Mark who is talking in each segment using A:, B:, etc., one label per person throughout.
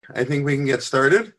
A: I think we can get started.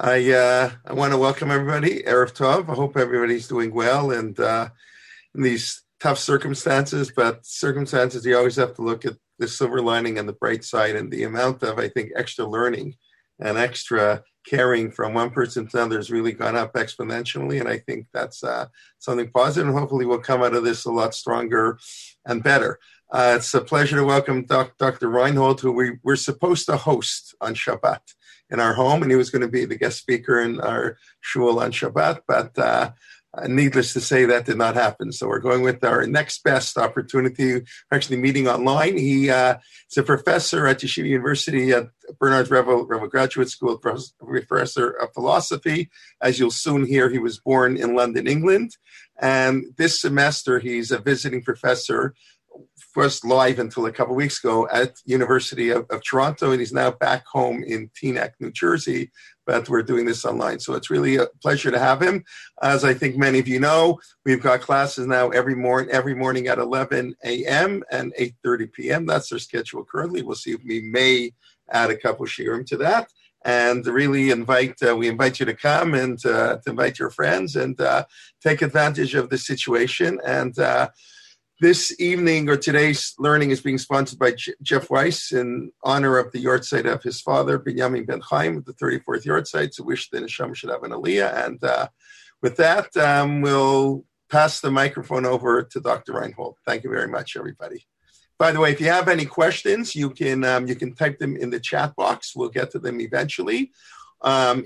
A: I want to welcome everybody. Erev Tov. I hope everybody's doing well and in these tough circumstances. But circumstances, you always have to look at the silver lining and the bright side, and the amount of, I think, extra learning and extra caring from one person to another has really gone up exponentially. And I think that's something positive. And hopefully we'll come out of this a lot stronger and better. It's a pleasure to welcome Dr. Reinhold, who we were supposed to host on Shabbat in our home, and he was going to be the guest speaker in our shul on Shabbat, but needless to say, that did not happen. So we're going with our next best opportunity. We're actually meeting online. He is a professor at Yeshiva University at Bernard Revel Graduate School, professor of philosophy. As you'll soon hear, he was born in London, England. And this semester, he's a visiting professor, first live until a couple of weeks ago at University of Toronto, and he's now back home in Teaneck, New Jersey, but we're doing this online. So it's really a pleasure to have him. As I think many of you know, we've got classes now every morning at 11 a.m. and 8:30 p.m. That's our schedule currently. We'll see if we may add a couple shiurim to that. And really we invite you to come and to invite your friends and take advantage of the situation. And this evening or today's learning is being sponsored by Jeff Weiss in honor of the yahrzeit of his father, Binyamin Ben Chaim, the 34th yahrzeit. So wish the Neshama should have an aliyah. And with that, we'll pass the microphone over to Dr. Reinhold. Thank you very much, everybody. By the way, if you have any questions, you can type them in the chat box. We'll get to them eventually. Or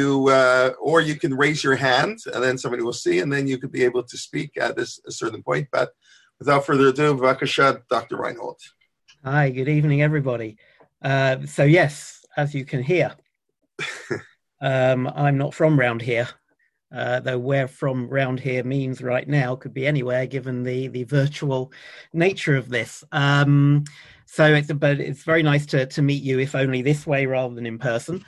A: you can raise your hand, and then somebody will see, and then you could be able to speak at a certain point. But without further ado, B'vakasha, Dr. Reinhold.
B: Hi, good evening, everybody. So yes, as you can hear, I'm not from round here, though where from round here means right now could be anywhere, given the virtual nature of this. So it's very nice to meet you, if only this way rather than in person.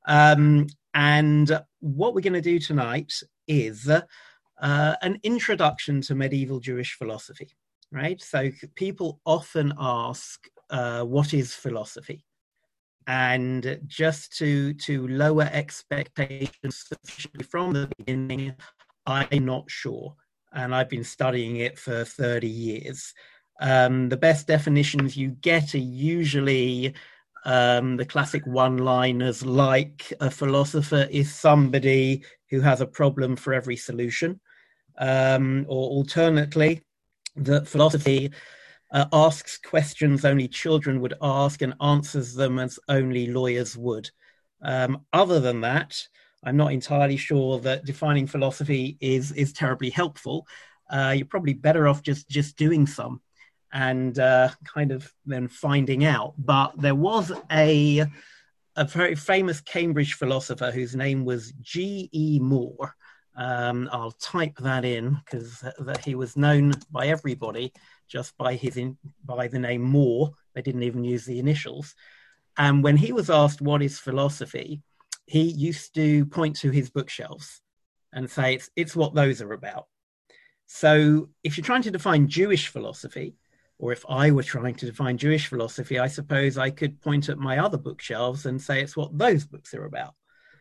B: And what we're going to do tonight is an introduction to medieval Jewish philosophy, right? So people often ask, what is philosophy? And just to lower expectations sufficiently from the beginning, I'm not sure. And I've been studying it for 30 years. The best definitions you get are usually the classic one-liners like a philosopher is somebody who has a problem for every solution. Or alternately, that philosophy asks questions only children would ask and answers them as only lawyers would. Other than that, I'm not entirely sure that defining philosophy is terribly helpful. You're probably better off just doing some and kind of then finding out. But there was a very famous Cambridge philosopher whose name was G.E. Moore. I'll type that in because he was known by everybody just by the name Moore. They didn't even use the initials. And when he was asked what is philosophy, he used to point to his bookshelves and say it's what those are about. So if you're trying to define Jewish philosophy, or if I were trying to define Jewish philosophy, I suppose I could point at my other bookshelves and say it's what those books are about.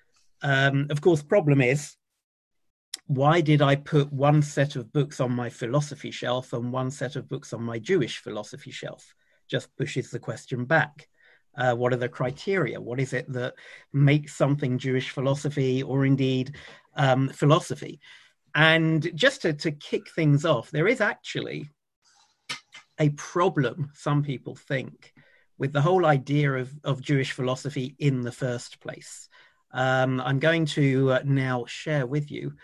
B: Of course, the problem is, why did I put one set of books on my philosophy shelf and one set of books on my Jewish philosophy shelf? Just pushes the question back. What are the criteria? What is it that makes something Jewish philosophy or indeed philosophy? And just to kick things off, there is actually a problem, some people think, with the whole idea of Jewish philosophy in the first place. I'm going to now share with you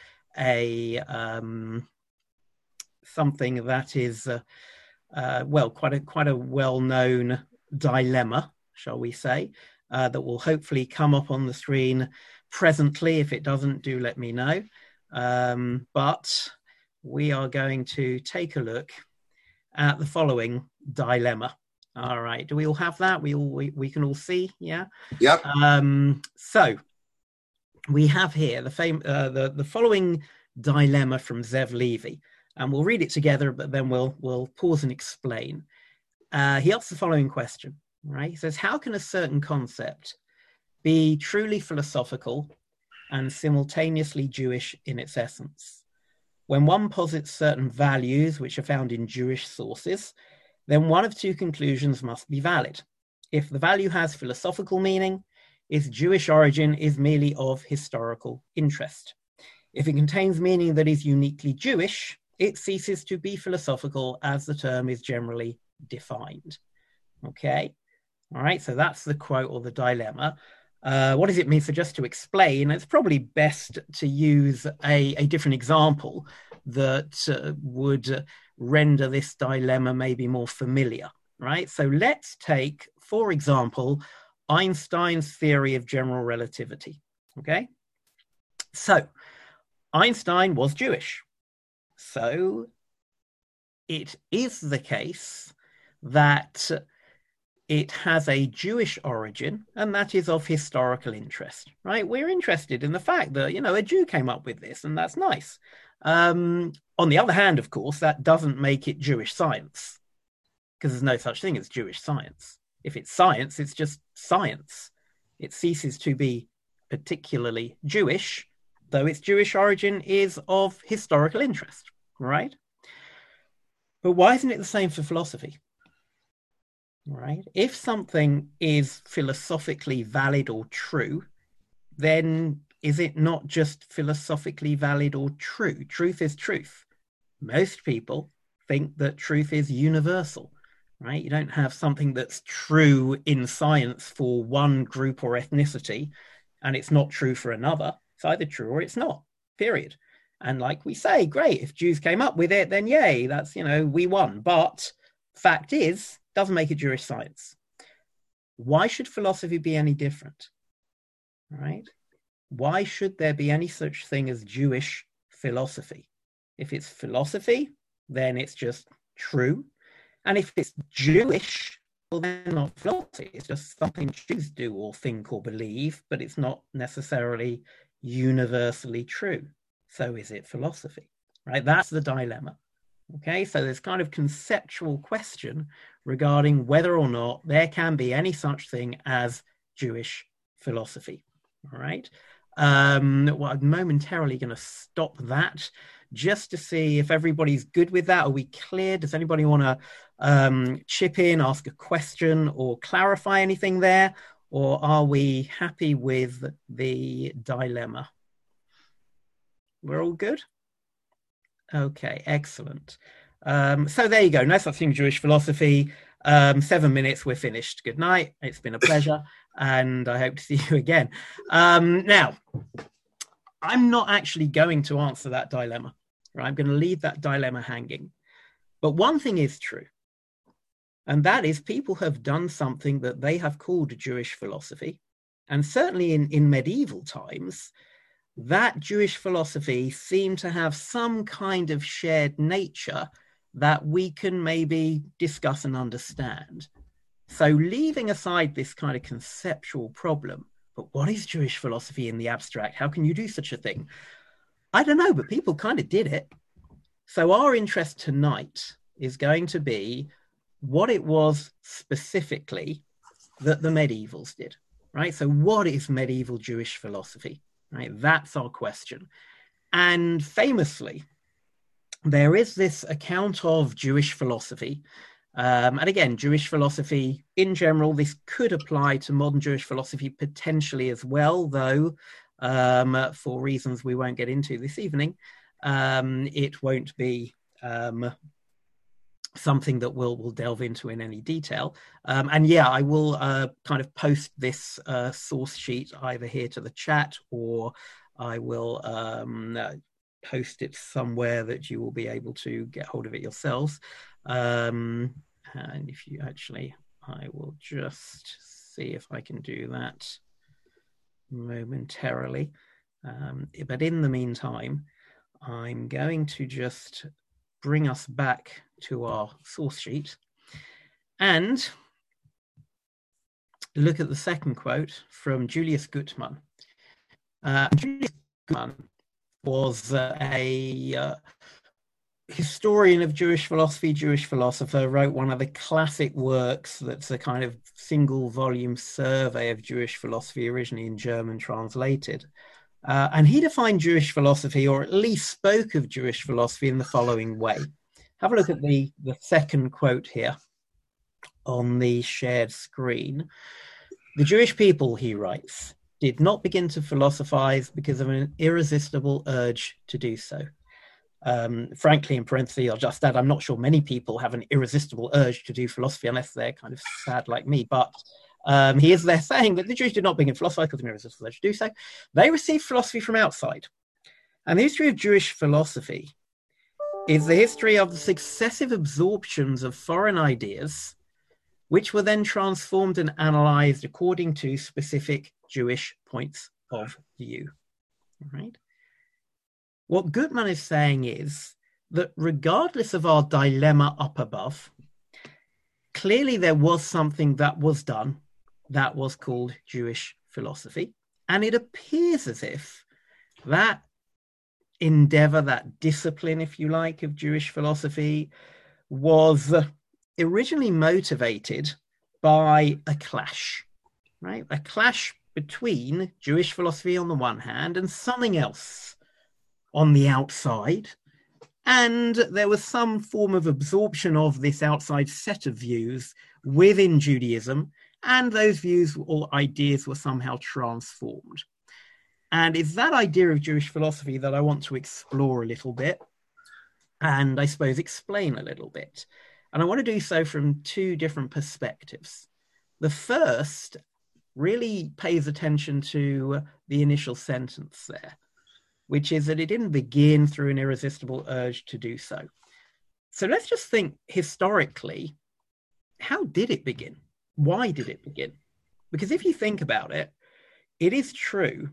B: something that is quite a well-known dilemma, shall we say, that will hopefully come up on the screen presently. If it doesn't, do let me know. But we are going to take a look at the following dilemma. All right, do we all have that? We can all see, yeah?
A: Yep.
B: So we have here the following dilemma from Zev Levy, and we'll read it together, but then we'll pause and explain. He asks the following question, right? He says, how can a certain concept be truly philosophical and simultaneously Jewish in its essence? When one posits certain values which are found in Jewish sources, then one of two conclusions must be valid. If the value has philosophical meaning, its Jewish origin is merely of historical interest. If it contains meaning that is uniquely Jewish, it ceases to be philosophical as the term is generally defined. Okay, all right, so that's the quote or the dilemma. What does it mean? So just to explain, it's probably best to use a different example that would render this dilemma maybe more familiar, right? So let's take, for example, Einstein's theory of general relativity, okay? So Einstein was Jewish. So it is the case that it has a Jewish origin, and that is of historical interest, right? We're interested in the fact that, a Jew came up with this, and that's nice. On the other hand, of course, that doesn't make it Jewish science, because there's no such thing as Jewish science. If it's science, it's just science. It ceases to be particularly Jewish, though its Jewish origin is of historical interest, right? But why isn't it the same for philosophy? Right? If something is philosophically valid or true, then is it not just philosophically valid or true? Truth is truth. Most people think that truth is universal, right? You don't have something that's true in science for one group or ethnicity, and it's not true for another. It's either true or it's not, period. And like we say, great, if Jews came up with it, then yay, that's, we won. But fact is, doesn't make it Jewish science. Why should philosophy be any different? Right? Why should there be any such thing as Jewish philosophy? If it's philosophy, then it's just true. And if it's Jewish, well, then not philosophy. It's just something Jews do or think or believe, but it's not necessarily universally true. So is it philosophy? Right? That's the dilemma. Okay, so there's kind of conceptual question regarding whether or not there can be any such thing as Jewish philosophy. All right. Well, I'm momentarily going to stop that just to see if everybody's good with that. Are we clear? Does anybody want to chip in, ask a question, or clarify anything there? Or are we happy with the dilemma? We're all good? Okay, excellent. So there you go. No such thing as Jewish philosophy. 7 minutes, we're finished. Good night. It's been a pleasure, and I hope to see you again. Now, I'm not actually going to answer that dilemma. Right? I'm going to leave that dilemma hanging. But one thing is true, and that is people have done something that they have called Jewish philosophy, and certainly in medieval times, that Jewish philosophy seemed to have some kind of shared nature that we can maybe discuss and understand. So leaving aside this kind of conceptual problem, but what is Jewish philosophy in the abstract? How can you do such a thing? I don't know, but people kind of did it. So our interest tonight is going to be what it was specifically that the medievals did, right? So what is medieval Jewish philosophy? Right, that's our question. And famously, there is this account of Jewish philosophy. And again, Jewish philosophy in general, this could apply to modern Jewish philosophy potentially as well, though for reasons we won't get into this evening, it won't be something that we'll delve into in any detail. And yeah, I will kind of post this source sheet either here to the chat, or I will post it somewhere that you will be able to get hold of it yourselves. And if you actually, I will just see if I can do that momentarily. But in the meantime, I'm going to just bring us back to our source sheet and look at the second quote from Julius Gutmann. Julius Gutmann was a historian of Jewish philosophy, Jewish philosopher, wrote one of the classic works that's a kind of single volume survey of Jewish philosophy, originally in German, translated. And he defined Jewish philosophy, or at least spoke of Jewish philosophy, in the following way. Have a look at the second quote here on the shared screen. The Jewish people, he writes, did not begin to philosophize because of an irresistible urge to do so. Frankly, in parentheses, I'll just add, I'm not sure many people have an irresistible urge to do philosophy unless they're kind of sad like me. But he is there saying that the Jews did not begin philosophy because of an irresistible urge to do so. They received philosophy from outside. And the history of Jewish philosophy is the history of the successive absorptions of foreign ideas, which were then transformed and analyzed according to specific Jewish points of view. Right? What Gutmann is saying is that regardless of our dilemma up above, clearly there was something that was done that was called Jewish philosophy. And it appears as if that endeavor, that discipline, if you like, of Jewish philosophy was originally motivated by a clash, right? A clash between Jewish philosophy on the one hand and something else on the outside. And there was some form of absorption of this outside set of views within Judaism, and those views or ideas were somehow transformed. And it's that idea of Jewish philosophy that I want to explore a little bit, and I suppose explain a little bit. And I want to do so from two different perspectives. The first really pays attention to the initial sentence there, which is that it didn't begin through an irresistible urge to do so. So let's just think historically, how did it begin? Why did it begin? Because if you think about it, it is true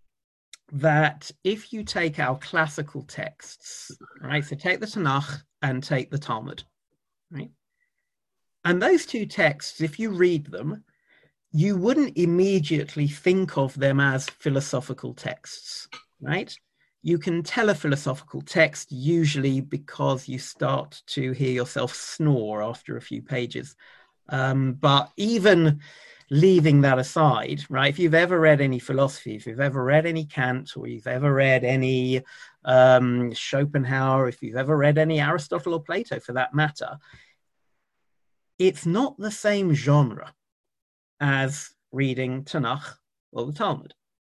B: that if you take our classical texts, right, so take the Tanakh and take the Talmud, right, and those two texts, if you read them, you wouldn't immediately think of them as philosophical texts, right? You can tell a philosophical text usually because you start to hear yourself snore after a few pages. But even leaving that aside, right, if you've ever read any philosophy, if you've ever read any Kant, or you've ever read any Schopenhauer, if you've ever read any Aristotle or Plato for that matter, it's not the same genre as reading Tanakh or the Talmud.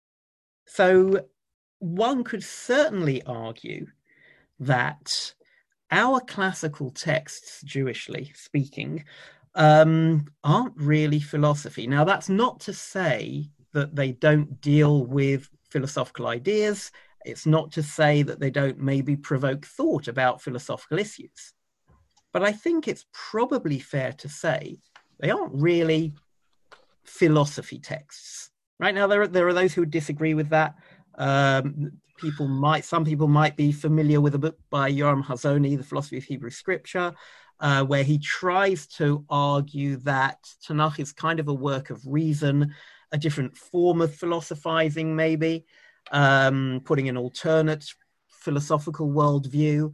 B: So one could certainly argue that our classical texts, Jewishly speaking, aren't really philosophy. Now, that's not to say that they don't deal with philosophical ideas. It's not to say that they don't maybe provoke thought about philosophical issues. But I think it's probably fair to say they aren't really philosophy texts. Right now, there are those who disagree with that. Some people might be familiar with a book by Yoram Hazony, The Philosophy of Hebrew Scripture, where he tries to argue that Tanakh is kind of a work of reason, a different form of philosophizing, maybe, putting an alternate philosophical worldview.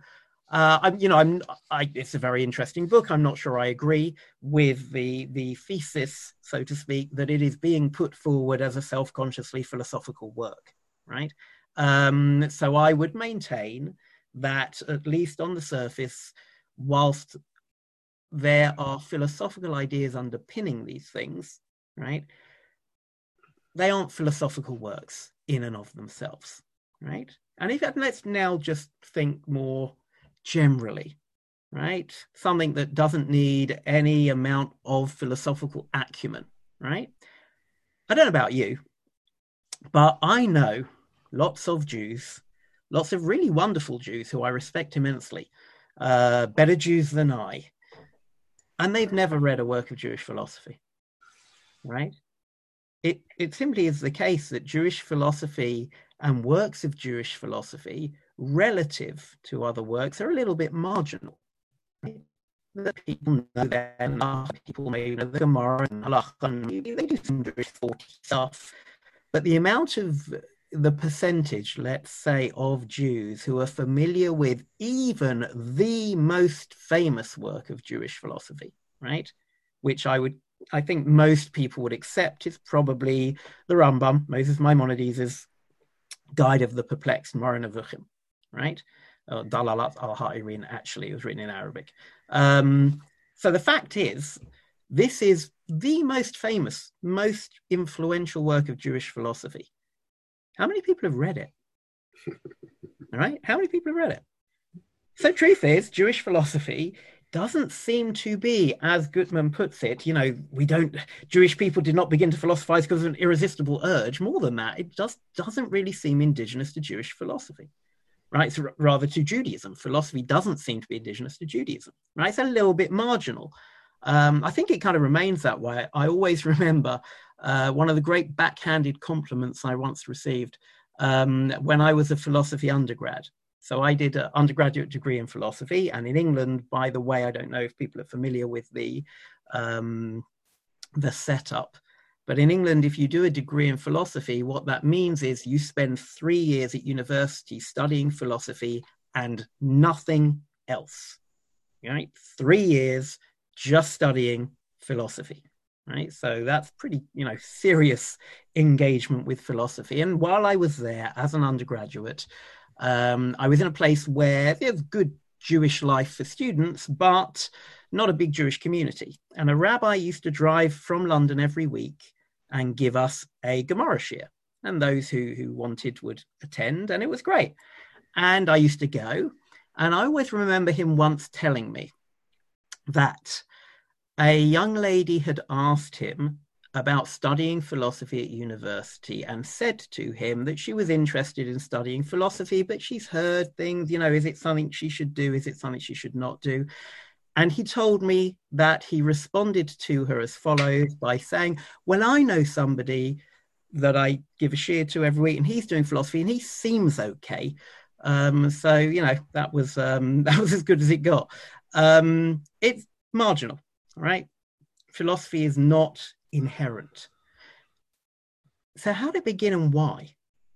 B: It's a very interesting book. I'm not sure I agree with the thesis, so to speak, that it is being put forward as a self-consciously philosophical work, right? So I would maintain that, at least on the surface, whilst there are philosophical ideas underpinning these things, right, they aren't philosophical works in and of themselves, right? And let's now just think more generally, right? Something that doesn't need any amount of philosophical acumen, right? I don't know about you, but I know lots of Jews, lots of really wonderful Jews who I respect immensely, better Jews than I, and they've never read a work of Jewish philosophy, right? It simply is the case that Jewish philosophy and works of Jewish philosophy relative to other works are a little bit marginal. Right? The people know them, people may know the Gemara and Halakha, and they do some Jewish thought stuff, but the amount of the percentage, let's say, of Jews who are familiar with even the most famous work of Jewish philosophy, right? Which I think most people would accept is probably the Rambam, Moses Maimonides' Guide of the Perplexed, Moreh Nevuchim, right? Dalalat al-Ha'irin, actually, it was written in Arabic. So the fact is, this is the most famous, most influential work of Jewish philosophy. How many people have read it? All right? How many people have read it? So truth is, Jewish philosophy doesn't seem to be, as Gutman puts it, Jewish people did not begin to philosophize because of an irresistible urge. More than that, it just doesn't really seem indigenous to Jewish philosophy, right? So rather to Judaism. Philosophy doesn't seem to be indigenous to Judaism, right? It's a little bit marginal. I think it kind of remains that way. I always remember one of the great backhanded compliments I once received when I was a philosophy undergrad. So I did an undergraduate degree in philosophy, and in England, by the way, I don't know if people are familiar with the setup, but in England, if you do a degree in philosophy, what that means is you spend 3 years at university studying philosophy and nothing else, right? 3 years just studying philosophy, right? So that's pretty, serious engagement with philosophy. And while I was there as an undergraduate, I was in a place where there's good Jewish life for students, but not a big Jewish community. And a rabbi used to drive from London every week and give us a Gemara shiur. And those who wanted would attend, and it was great. And I used to go. And I always remember him once telling me that a young lady had asked him about studying philosophy at university and said to him that she was interested in studying philosophy, but she's heard things, is it something she should do? Is it something she should not do? And he told me that he responded to her as follows by saying, well, I know somebody that I give a shiur to every week, and he's doing philosophy and he seems okay. So, that was as good as it got. It's marginal, right? Philosophy is not inherent. So how did it begin and why?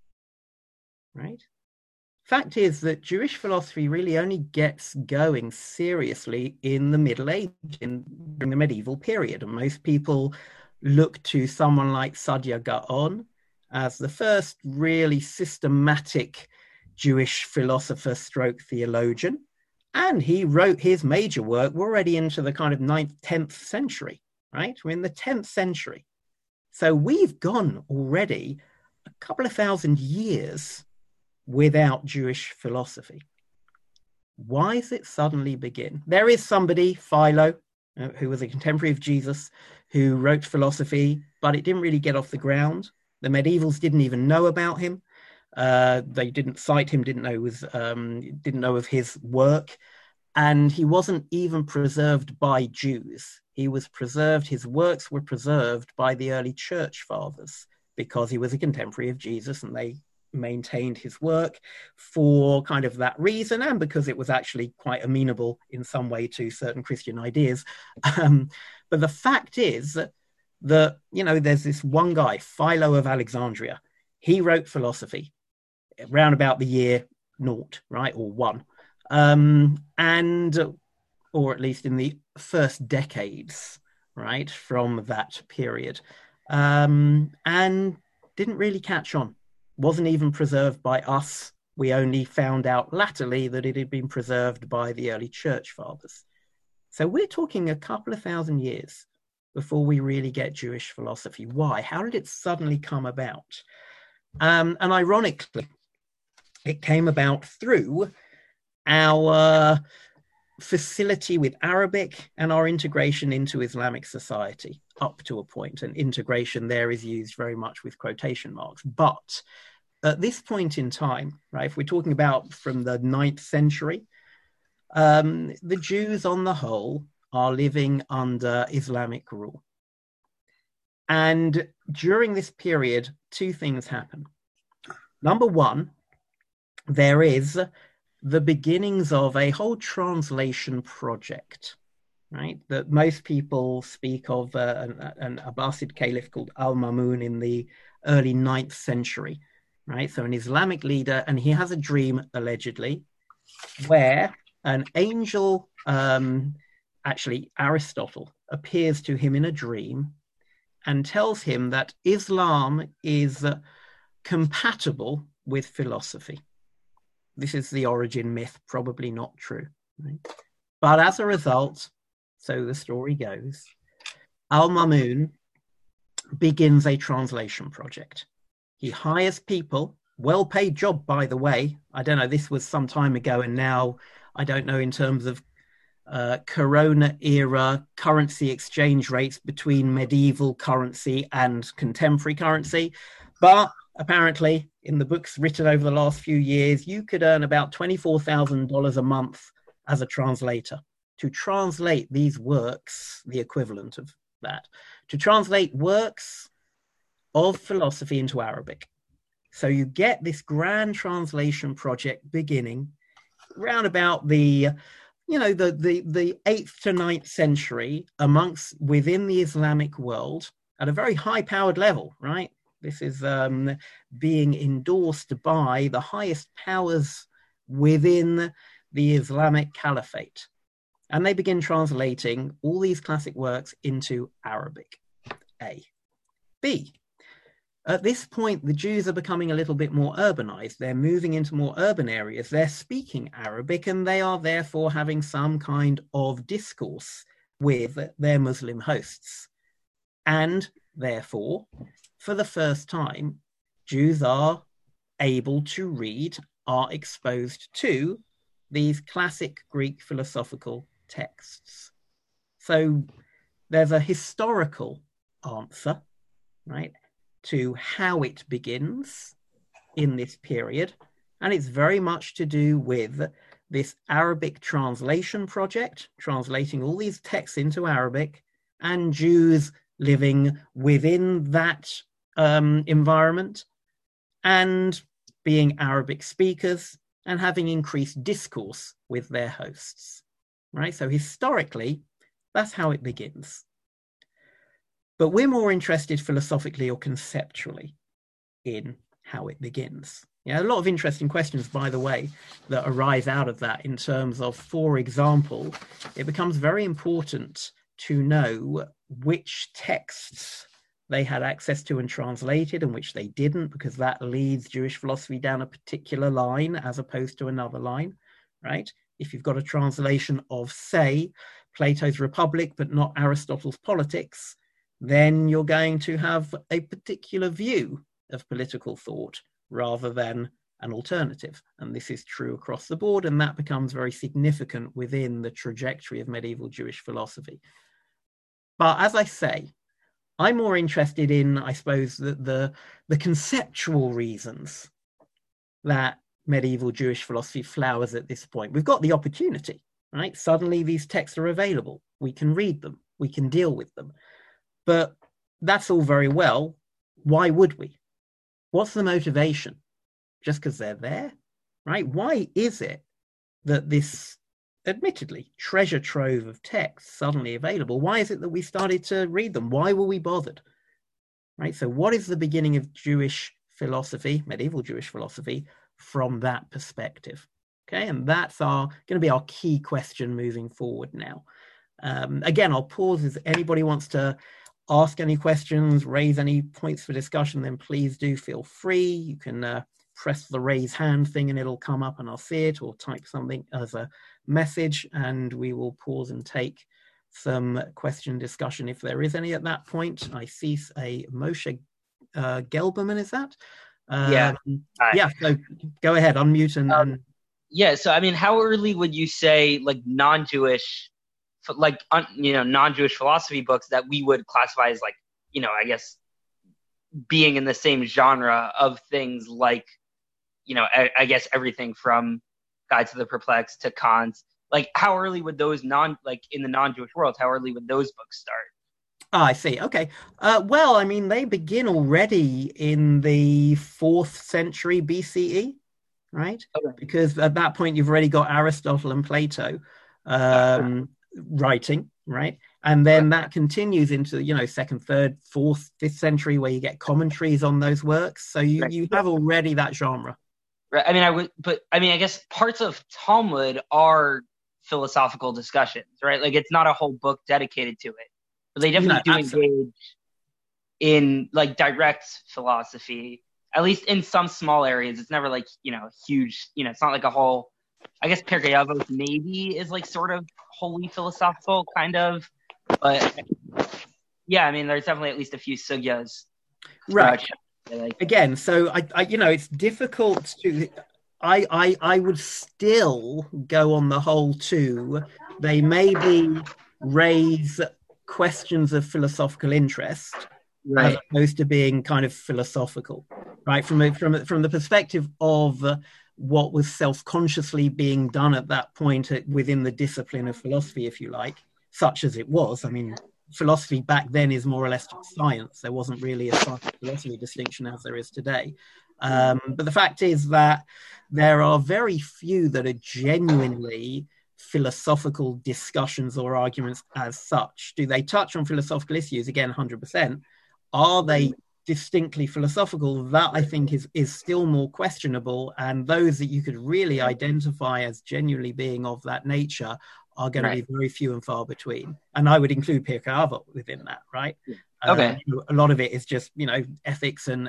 B: Right? Fact is that Jewish philosophy really only gets going seriously in the Middle Ages, during the medieval period. And most people look to someone like Saadia Gaon as the first really systematic Jewish philosopher stroke theologian. And he wrote his major work already into the kind of 9th, 10th century, right? We're in the 10th century. So we've gone already a couple of thousand years without Jewish philosophy. Why does it suddenly begin? There is somebody, Philo, who was a contemporary of Jesus, who wrote philosophy, but it didn't really get off the ground. The medievals didn't even know about him. They didn't cite him, didn't know of his work. And he wasn't even preserved by Jews. His works were preserved by the early church fathers because he was a contemporary of Jesus and they maintained his work for kind of that reason and because it was actually quite amenable in some way to certain Christian ideas. But the fact is that there's this one guy, Philo of Alexandria. He wrote philosophy around about the year 0, right, or 1. Or at least in the first decades, right, from that period, and didn't really catch on. Wasn't even preserved by us. We only found out latterly that it had been preserved by the early church fathers. So we're talking a couple of thousand years before we really get Jewish philosophy. Why? How did it suddenly come about? And ironically, it came about through our facility with Arabic and our integration into Islamic society up to a point. And integration there is used very much with quotation marks. But at this point in time, right, if we're talking about from the 9th century, the Jews on the whole are living under Islamic rule. And during this period, 2 things happen. Number one, there is the beginnings of a whole translation project, right? That most people speak of an Abbasid caliph called Al-Mamun in the early 9th century. right? So an Islamic leader, and he has a dream, allegedly, where an angel, actually Aristotle, appears to him in a dream and tells him that Islam is compatible with philosophy. This is the origin myth, probably not true. Right? But as a result, so the story goes, Al-Mamun begins a translation project. He hires people, well-paid job, by the way. I don't know, this was some time ago, and now I don't know in terms of Corona era currency exchange rates between medieval currency and contemporary currency. But apparently, in the books written over the last few years, you could earn about $24,000 a month as a translator to translate these works, the equivalent of that, to translate works of philosophy into Arabic. So you get this grand translation project beginning around about the 8th to 9th century within the Islamic world at a very high powered level, right? This is being endorsed by the highest powers within the Islamic Caliphate. And they begin translating all these classic works into Arabic. A. B. At this point, the Jews are becoming a little bit more urbanized. They're moving into more urban areas. They're speaking Arabic, and they are therefore having some kind of discourse with their Muslim hosts. And therefore, for the first time, Jews are able to read, are exposed to these classic Greek philosophical texts. So there's a historical answer, right, to how it begins in this period. And it's very much to do with this Arabic translation project, translating all these texts into Arabic, and Jews living within that environment and being Arabic speakers and having increased discourse with their hosts, right? So historically, that's how it begins. But we're more interested philosophically or conceptually in how it begins. Yeah, a lot of interesting questions, by the way, that arise out of that in terms of, for example, it becomes very important to know which texts they had access to and translated and which they didn't, because that leads Jewish philosophy down a particular line as opposed to another line, right? If you've got a translation of, say, Plato's Republic, but not Aristotle's Politics, then you're going to have a particular view of political thought rather than an alternative. And this is true across the board, and that becomes very significant within the trajectory of medieval Jewish philosophy. But as I say, I'm more interested in, I suppose, the conceptual reasons that medieval Jewish philosophy flowers at this point. We've got the opportunity, right? Suddenly these texts are available. We can read them. We can deal with them. But that's all very well. Why would we? What's the motivation? Just because they're there, right? Why is it that this, admittedly, treasure trove of texts suddenly available? Why is it that we started to read them? Why were we bothered? Right? So what is the beginning of Jewish philosophy, medieval Jewish philosophy, from that perspective? Okay, and that's going to be our key question moving forward now. Again, I'll pause if anybody wants to ask any questions, raise any points for discussion, then please do feel free. You can press the raise hand thing and it'll come up and I'll see it, or type something as a message and we will pause and take some question discussion if there is any at that point. I see a Moshe Gelberman, is that?
C: Yeah.
B: Yeah, so go ahead, unmute and...
C: Yeah, so I mean, how early would you say like non-Jewish philosophy books that we would classify as like, I guess being in the same genre of things like, I guess everything from Guide to the Perplexed to Kant, like how early would those in the non-Jewish world, how early would those books start?
B: Oh, I see. Okay. Well, I mean, they begin already in the 4th century BCE, right? Okay. Because at that point, you've already got Aristotle and Plato writing, right? And then that continues into, second, third, fourth, fifth century, where you get commentaries on those works. So you have already that genre.
C: Right. I guess parts of Talmud are philosophical discussions, right? Like, it's not a whole book dedicated to it, but they definitely do engage in like direct philosophy, at least in some small areas. It's never like, huge, it's not like a whole, I guess Pirkei Avos maybe is like sort of wholly philosophical kind of, but yeah, there's definitely at least a few sugyas.
B: Right. Again, so I it's difficult to, I would still go on the whole too. They maybe raise questions of philosophical interest, right, as opposed to being kind of philosophical, right? From the perspective of what was self-consciously being done at that point within the discipline of philosophy, if you like, such as it was. Philosophy back then is more or less science. There wasn't really a science philosophy distinction as there is today. But the fact is that there are very few that are genuinely philosophical discussions or arguments as such. Do they touch on philosophical issues? Again, 100%. Are they distinctly philosophical? That, I think, is still more questionable. And those that you could really identify as genuinely being of that nature are going to be very few and far between. And I would include Pirkei Avot within that, right?
C: Okay.
B: A lot of it is just, ethics and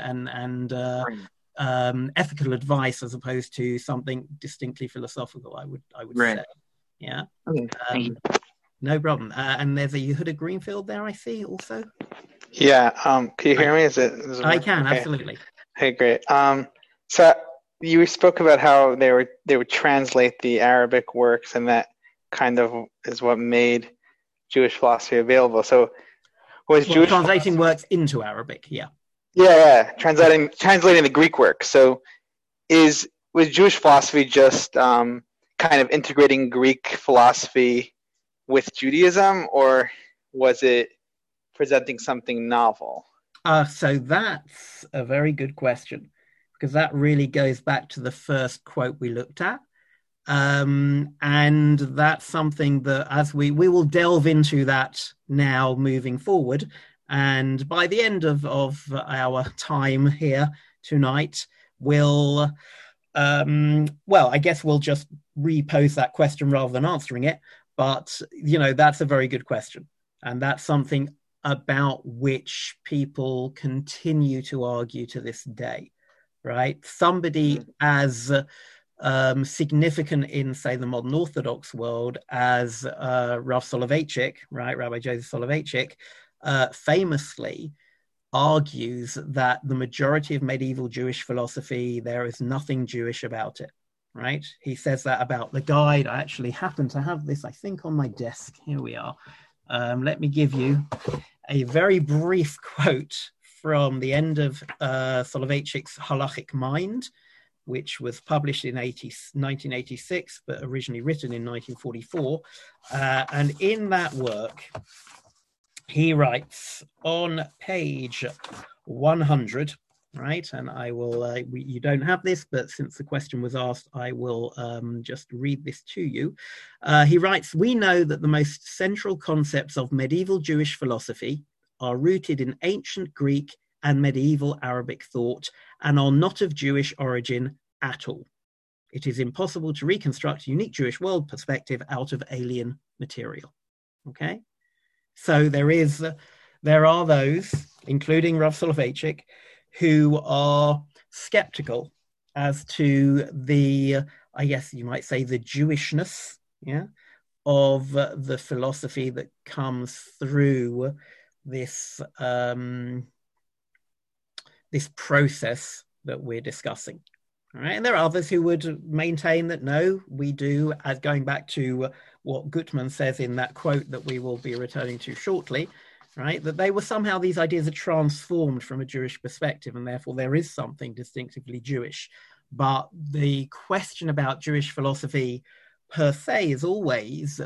B: ethical advice as opposed to something distinctly philosophical, I would say. Yeah.
C: Okay. Thank you.
B: No problem. And there's a Yehuda Greenfield there, I see, also.
D: Yeah. Can you hear me? Is it
B: I can, okay. Absolutely.
D: Hey, great. So you spoke about how they would translate the Arabic works, and that kind of is what made Jewish philosophy available. So was Jewish
B: translating works into Arabic? Yeah.
D: Yeah. Translating the Greek work. So was Jewish philosophy just kind of integrating Greek philosophy with Judaism, or was it presenting something novel?
B: So that's a very good question, because that really goes back to the first quote we looked at. And that's something that, as we will delve into that now moving forward. And by the end of our time here tonight, we'll, I guess we'll just repose that question rather than answering it. But, that's a very good question. And that's something about which people continue to argue to this day, right? Somebody as significant in, say, the modern Orthodox world as Rav Soloveitchik, right? Rabbi Joseph Soloveitchik, famously argues that the majority of medieval Jewish philosophy, there is nothing Jewish about it, right? He says that about the guide. I actually happen to have this, I think, on my desk. Here we are. Let me give you a very brief quote from the end of Soloveitchik's Halachic Mind, which was published in 1986, but originally written in 1944. And in that work, he writes on page 100, right? And I will, you don't have this, but since the question was asked, I will just read this to you. He writes, "We know that the most central concepts of medieval Jewish philosophy are rooted in ancient Greek and medieval Arabic thought, and are not of Jewish origin at all. It is impossible to reconstruct a unique Jewish world perspective out of alien material." Okay? So there are those, including Rav Soloveitchik, who are skeptical as to the, I guess you might say, the Jewishness, of the philosophy that comes through this this process that we're discussing. All right, and there are others who would maintain that no, we do, as going back to what Gutman says in that quote that we will be returning to shortly, right, that they were somehow, these ideas are transformed from a Jewish perspective, and therefore there is something distinctively Jewish. But the question about Jewish philosophy per se is always,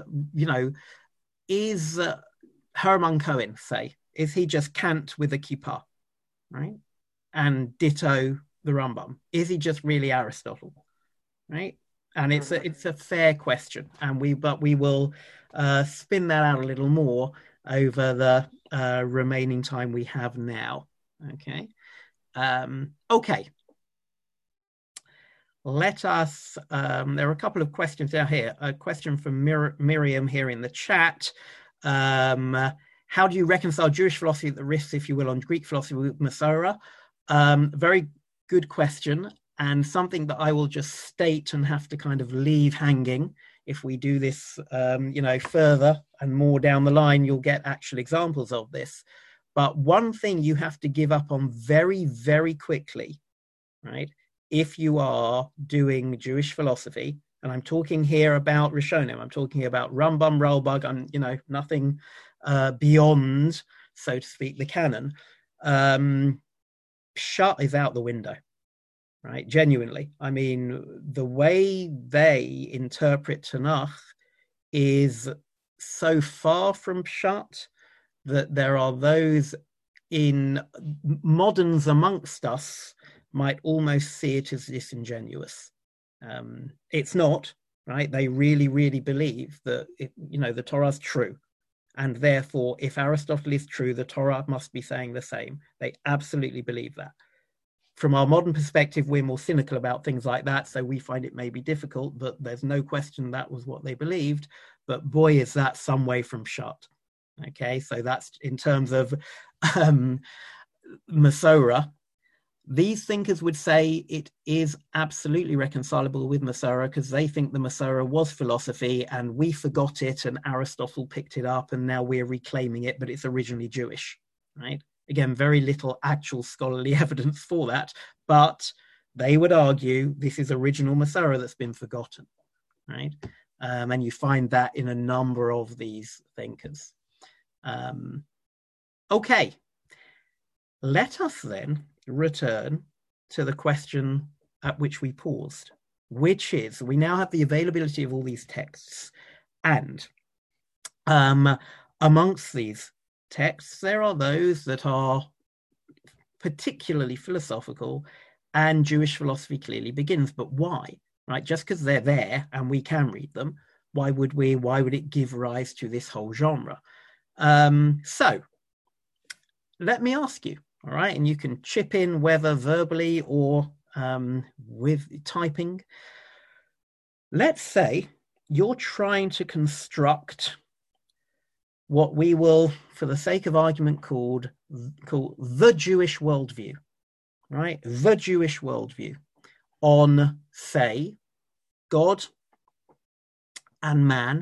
B: is Hermann Cohen, say, is he just Kant with a kippah, right? And ditto the Rambam. Is he just really Aristotle, right? And it's a fair question, and we will spin that out a little more over the remaining time we have now. Okay. Okay. Let us, there are a couple of questions down here. A question from Miriam here in the chat. How do you reconcile Jewish philosophy at the risks, if you will, on Greek philosophy with Masorah? Very good question, and something that I will just state and have to kind of leave hanging. If we do this, further and more down the line, you'll get actual examples of this. But one thing you have to give up on very, very quickly, right? If you are doing Jewish philosophy, and I'm talking here about Rishonim, I'm talking about Rambam, Ralbag, and nothing beyond, so to speak, the canon. Pshat is out the window, right? Genuinely. I mean, the way they interpret Tanakh is so far from Pshat that there are those in moderns amongst us might almost see it as disingenuous. It's not, right? They really, really believe that, the Torah is true. And therefore, if Aristotle is true, the Torah must be saying the same. They absolutely believe that. From our modern perspective, we're more cynical about things like that, so we find it may be difficult, but there's no question that was what they believed. But boy, is that some way from Pshat. Okay, so that's in terms of Masorah. These thinkers would say it is absolutely reconcilable with Masorah because they think the Masorah was philosophy and we forgot it and Aristotle picked it up and now we're reclaiming it, but it's originally Jewish, right? Again, very little actual scholarly evidence for that, but they would argue this is original Masorah that's been forgotten, right? And you find that in a number of these thinkers. Okay, let us then return to the question at which we paused, which is we now have the availability of all these texts, and amongst these texts there are those that are particularly philosophical, and Jewish philosophy clearly begins. But why, right? Just because they're there and we can read them, why would it give rise to this whole genre? So let me ask you, all right, and you can chip in whether verbally or with typing. Let's say you're trying to construct what we will, for the sake of argument, call the Jewish worldview, right? The Jewish worldview on, say, God and man.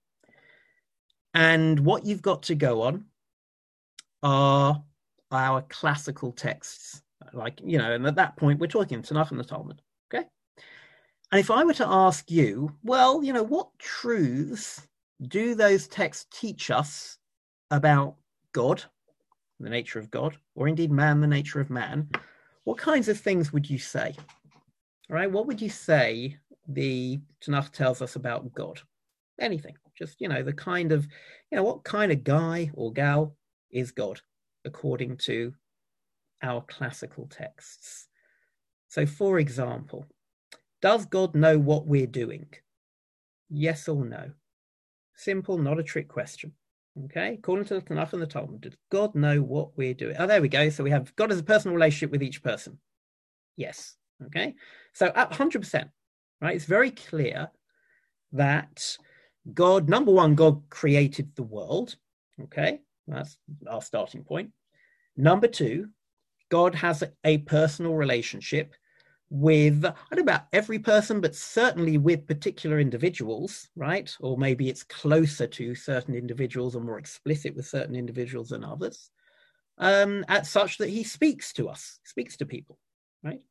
B: And what you've got to go on are our classical texts, and at that point we're talking Tanakh and the Talmud, okay? And if I were to ask you, well, what truths do those texts teach us about God, the nature of God, or indeed man, the nature of man, what kinds of things would you say? All right, what would you say the Tanakh tells us about God? Anything, just, the kind of, what kind of guy or gal is God, according to our classical texts. So, for example, does God know what we're doing? Yes or no? Simple, not a trick question. Okay, according to the Tanakh and the Talmud, does God know what we're doing? Oh, there we go. So we have God as a personal relationship with each person. Yes. Okay, so at 100%, right? It's very clear that God, number one, God created the world. Okay, that's our starting point. Number two, God has a personal relationship with, I don't know about every person, but certainly with particular individuals, right? Or maybe it's closer to certain individuals or more explicit with certain individuals than others, at such that he speaks to us, speaks to people, right?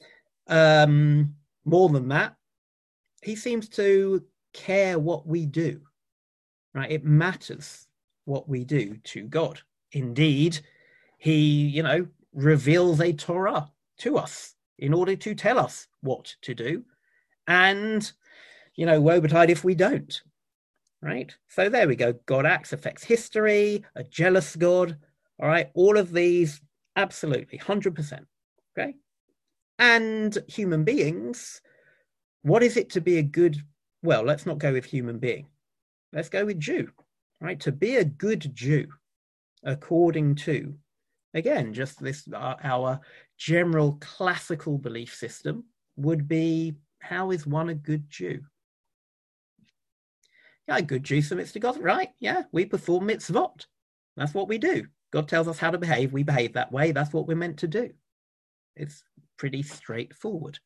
B: More than that, he seems to care what we do, right? It matters what we do to God. Indeed, he, reveals a Torah to us in order to tell us what to do. And, woe betide if we don't, right? So there we go. God acts, affects history, a jealous God, all right? All of these, absolutely, 100%, okay? And human beings, what is it to be a good, well, let's not go with human being. Let's go with Jew, right? To be a good Jew, according to, again, just this, our general classical belief system would be, how is one a good Jew? Yeah, a good Jew submits to God, right? Yeah, we perform mitzvot. That's what we do. God tells us how to behave. We behave that way. That's what we're meant to do. It's pretty straightforward.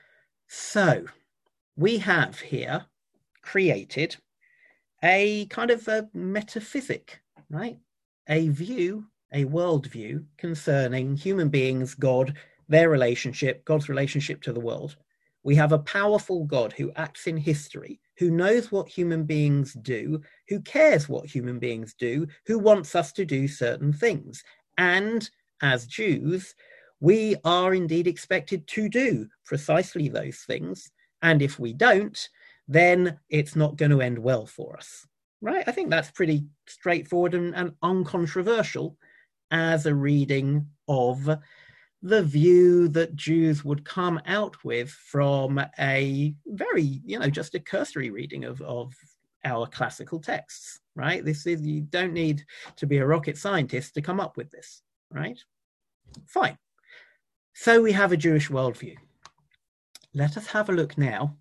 B: So we have here created a kind of a metaphysic, right? A view, a worldview concerning human beings, God, their relationship, God's relationship to the world. We have a powerful God who acts in history, who knows what human beings do, who cares what human beings do, who wants us to do certain things. And as Jews, we are indeed expected to do precisely those things. And if we don't, then it's not going to end well for us, right? I think that's pretty straightforward and uncontroversial as a reading of the view that Jews would come out with from a very, just a cursory reading of our classical texts, right? You don't need to be a rocket scientist to come up with this, right? Fine. So we have a Jewish worldview. Let us have a look now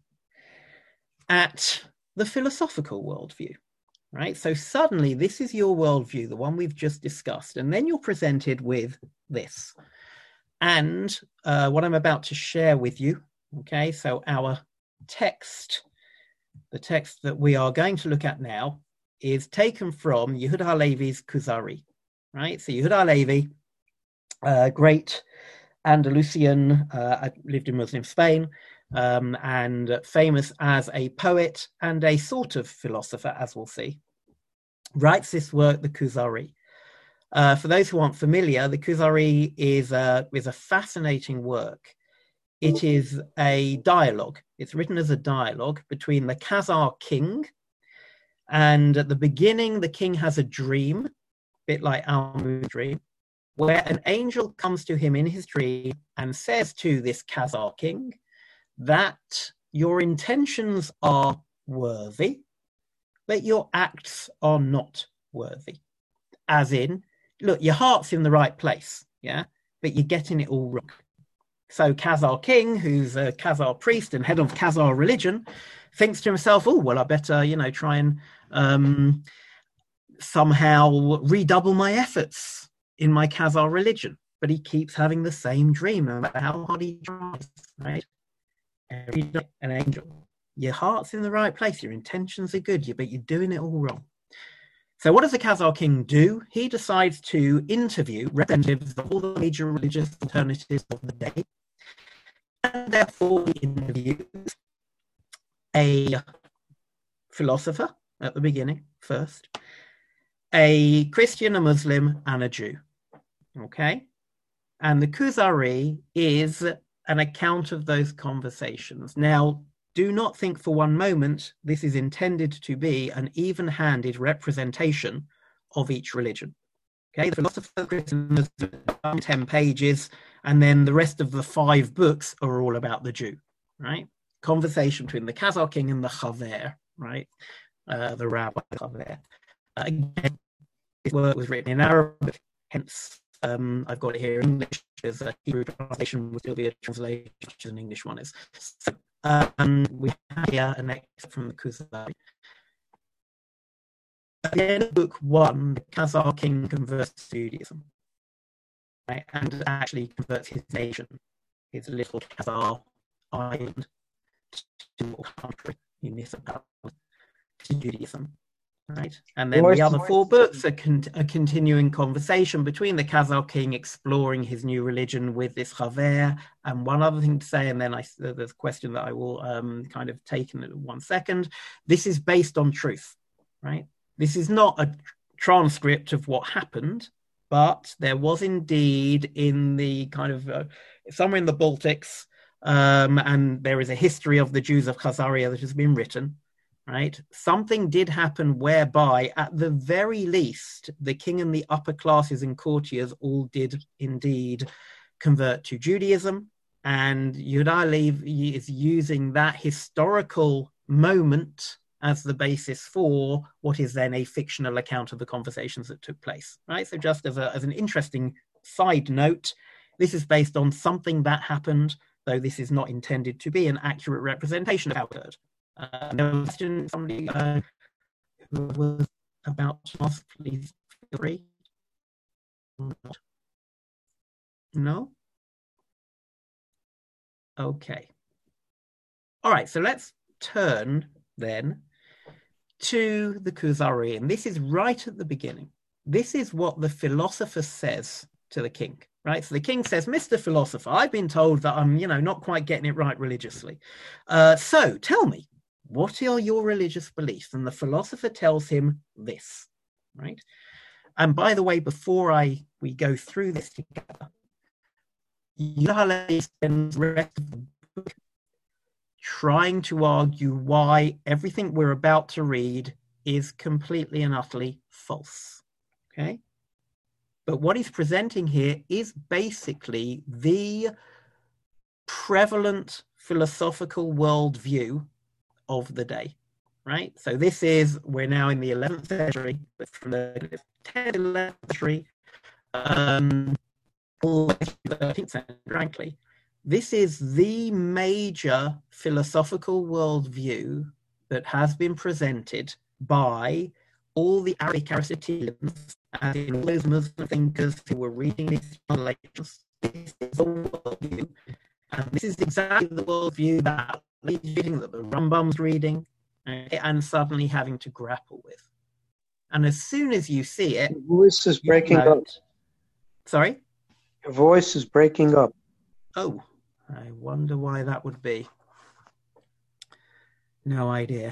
B: at the philosophical worldview, right? So suddenly this is your worldview, the one we've just discussed, and then you're presented with this. And what I'm about to share with you, okay, so our text, the text that we are going to look at now, is taken from Yehuda Halevi's Kuzari, right? So Yehuda Halevi, great Andalusian, lived in Muslim Spain, and famous as a poet and a sort of philosopher, as we'll see, writes this work, the Kuzari. For those who aren't familiar, the Kuzari is a fascinating work. It is a dialogue. It's written as a dialogue between the Khazar king, and at the beginning, the king has a dream, a bit like Almu's dream, where an angel comes to him in his dream and says to this Khazar king that your intentions are worthy, but your acts are not worthy. As in, look, your heart's in the right place, yeah, but you're getting it all wrong. So Khazar king, who's a Khazar priest and head of Khazar religion, thinks to himself, oh, well, I better, try and somehow redouble my efforts in my Khazar religion. But he keeps having the same dream, no matter how hard he tries, right? Every day, an angel. Your heart's in the right place, your intentions are good, but you're doing it all wrong. So what does the Khazar king do? He decides to interview representatives of all the major religious alternatives of the day. And therefore he interviews a philosopher at the beginning, first, a Christian, a Muslim, and a Jew. Okay? And the Kuzari is an account of those conversations. Now, do not think for one moment this is intended to be an even-handed representation of each religion. Okay, the philosopher Christian has 10 pages, and then the rest of the 5 books are all about the Jew, right? Conversation between the Khazar king and the Chaver, right? The rabbi Chaver. Again, this work was written in Arabic, hence I've got it here in English. There's a Hebrew translation, will still be a translation, which an English one is. So, we have here an excerpt from the Kuzari. At the end of book 1, the Khazar king converts to Judaism, right? And actually converts his nation, his little Khazar island, to a country, municipality, to Judaism, right? And then the other 4 books are a continuing conversation between the Khazar king exploring his new religion with this Chaver. And one other thing to say, and then there's a question that I will kind of take in 1 second. This is based on truth, right? This is not a transcript of what happened, but there was indeed in the kind of somewhere in the Baltics, and there is a history of the Jews of Khazaria that has been written, right? Something did happen whereby, at the very least, the king and the upper classes and courtiers all did indeed convert to Judaism, and Yehuda Halevi is using that historical moment as the basis for what is then a fictional account of the conversations that took place, right? So just as an interesting side note, this is based on something that happened, though this is not intended to be an accurate representation of how it occurred. There was somebody who was about to ask, please feel free. No? Okay. All right, so let's turn then to the Kuzari, and this is right at the beginning. This is what the philosopher says to the king, right? So the king says, Mr. Philosopher, I've been told that I'm, not quite getting it right religiously. So tell me, what are your religious beliefs? And the philosopher tells him this, right? And by the way, before we go through this together, Yuhale spends the rest of the book trying to argue why everything we're about to read is completely and utterly false, okay? But what he's presenting here is basically the prevalent philosophical worldview of the day, right? So we're now in the 11th century, but from the 10th, 11th century, all the way to the 13th century, frankly, this is the major philosophical worldview that has been presented by all the Arabic Aristotelians, as in all those Muslim thinkers who were reading these translations. This is the worldview, and this is exactly the worldview that the Rambam's reading, and suddenly having to grapple with. And as soon as you see it,
E: your voice is breaking up.
B: Sorry?
E: Your voice is breaking up.
B: Oh, I wonder why that would be. No idea.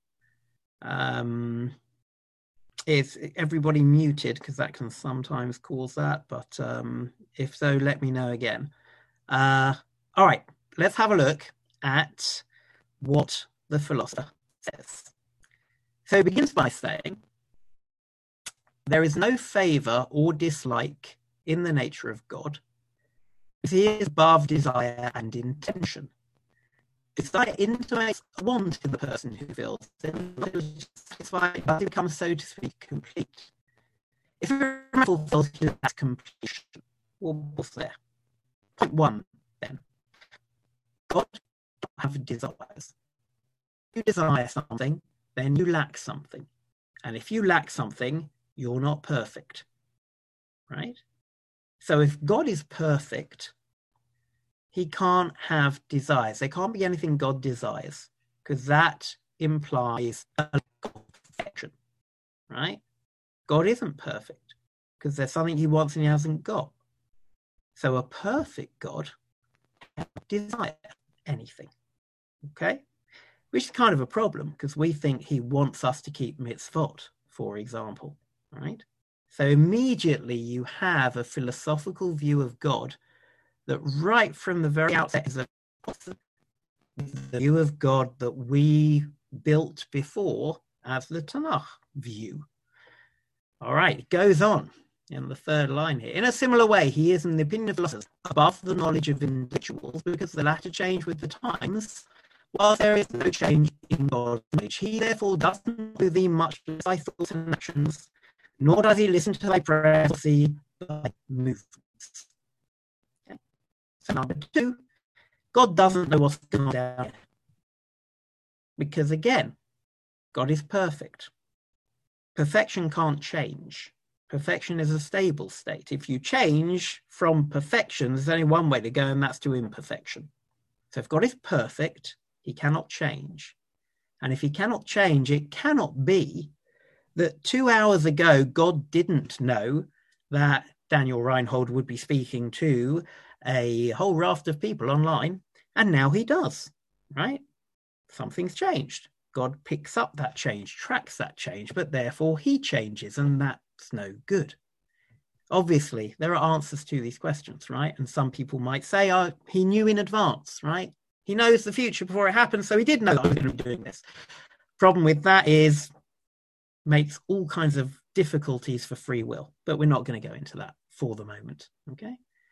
B: Is everybody muted? Because that can sometimes cause that. But if so, let me know again. All right, let's have a look at what the philosopher says. So it begins by saying, there is no favor or dislike in the nature of God. He is above desire and intention. Desire intimates a want in the person who feels it, satisfied, but it becomes, so to speak, complete. If a fulfills that completion, what's there? Point one, then. God doesn't have desires. If you desire something, then you lack something. And if you lack something, you're not perfect. Right? So if God is perfect, he can't have desires. There can't be anything God desires, because that implies a lack of perfection, right? God isn't perfect, because there's something he wants and he hasn't got. So a perfect God can't desire anything, okay? Which is kind of a problem, because we think he wants us to keep mitzvot, for example, right? So immediately you have a philosophical view of God that right from the very outset is the view of God that we built before as the Tanakh view. All right, it goes on in the third line here. In a similar way, he is, in the opinion of philosophers, above the knowledge of individuals, because the latter change with the times, while there is no change in God's knowledge. He therefore doesn't know thee much by thoughts and actions, nor does he listen to thy prayers or see thy movements. So number two, God doesn't know what's going on down here. Because again, God is perfect. Perfection can't change. Perfection is a stable state. If you change from perfection, there's only one way to go, and that's to imperfection. So if God is perfect, he cannot change. And if he cannot change, it cannot be that 2 hours ago, God didn't know that Daniel Reinhold would be speaking to a whole raft of people online, and now he does, right? Something's changed. God picks up that change, tracks that change, but therefore he changes, and that's no good. Obviously, there are answers to these questions, right? And some people might say, oh, he knew in advance, right? He knows the future before it happens, so he did know that I was going to be doing this. Problem with that is makes all kinds of difficulties for free will, but we're not going to go into that for the moment, okay?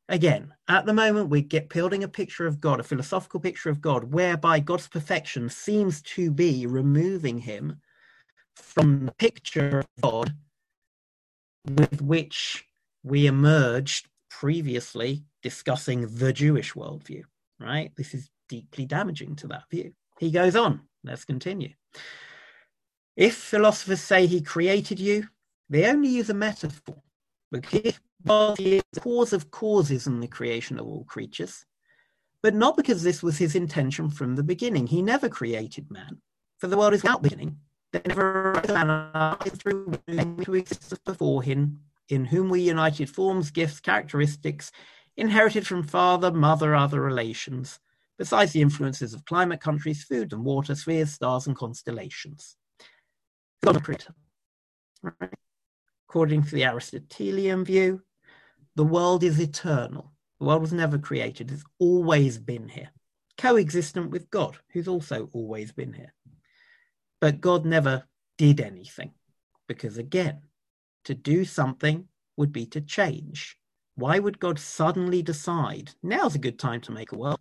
B: again, at the moment, we get building a picture of God, a philosophical picture of God, whereby God's perfection seems to be removing him from the picture of God with which we emerged previously discussing the Jewish worldview, right? This is deeply damaging to that view. He goes on. Let's continue. If philosophers say he created you, they only use a metaphor. Because God is the cause of causes in the creation of all creatures, but not because this was his intention from the beginning. He never created man, for the world is without beginning. There never arose a man through into existence before him, in whom we united forms, gifts, characteristics, inherited from father, mother, other relations, besides the influences of climate, countries, food and water, spheres, stars, and constellations. God, a creator. Right? According to the Aristotelian view, the world is eternal. The world was never created. It's always been here, coexistent with God, who's also always been here. But God never did anything, because again, to do something would be to change. Why would God suddenly decide, now's a good time to make a world?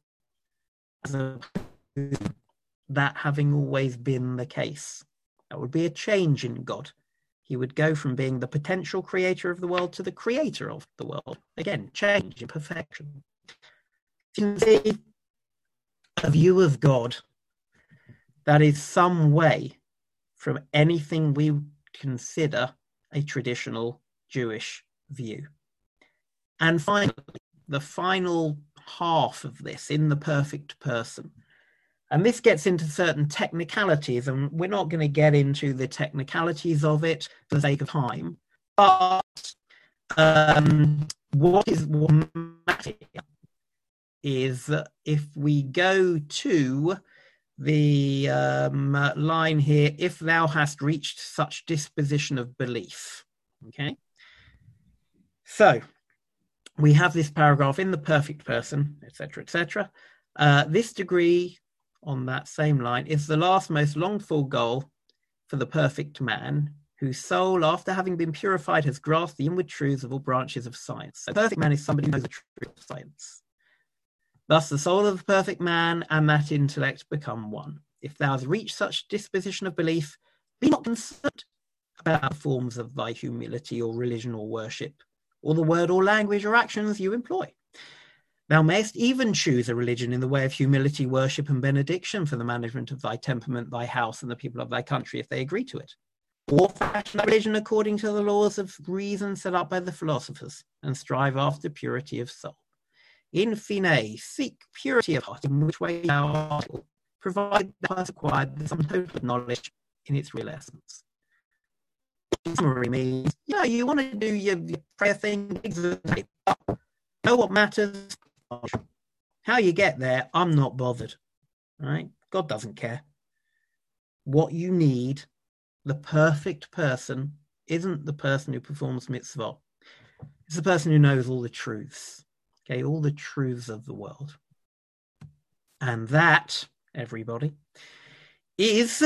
B: That having always been the case. That would be a change in God. He would go from being the potential creator of the world to the creator of the world. Again, change, imperfection. You can see a view of God that is some way from anything we consider a traditional Jewish view. And finally, the final half of this, in the perfect person. And this gets into certain technicalities, and we're not going to get into the technicalities of it for the sake of time. But what matters is that if we go to the line here, if thou hast reached such disposition of belief, okay? So we have this paragraph in the perfect person, etc., etc. This degree on that same line is the last most longed for goal for the perfect man, whose soul, after having been purified, has grasped the inward truths of all branches of science. So the perfect man is somebody who knows the truth of science. Thus the soul of the perfect man and that intellect become one. If thou hast reached such disposition of belief, be not concerned about the forms of thy humility or religion or worship, or the word or language or actions you employ. Thou mayest even choose a religion in the way of humility, worship, and benediction for the management of thy temperament, thy house, and the people of thy country, if they agree to it. Or fashion a religion according to the laws of reason set up by the philosophers, and strive after purity of soul. In fine, seek purity of heart, in which way thou art able, provided thou hast acquired the sum total of knowledge in its real essence. Summary means, you want to do your prayer thing, know what matters. How you get there, I'm not bothered. Right? God doesn't care. What you need, the perfect person, isn't the person who performs mitzvah. It's the person who knows all the truths. Okay, all the truths of the world. And that, everybody, is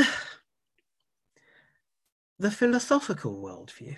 B: the philosophical worldview.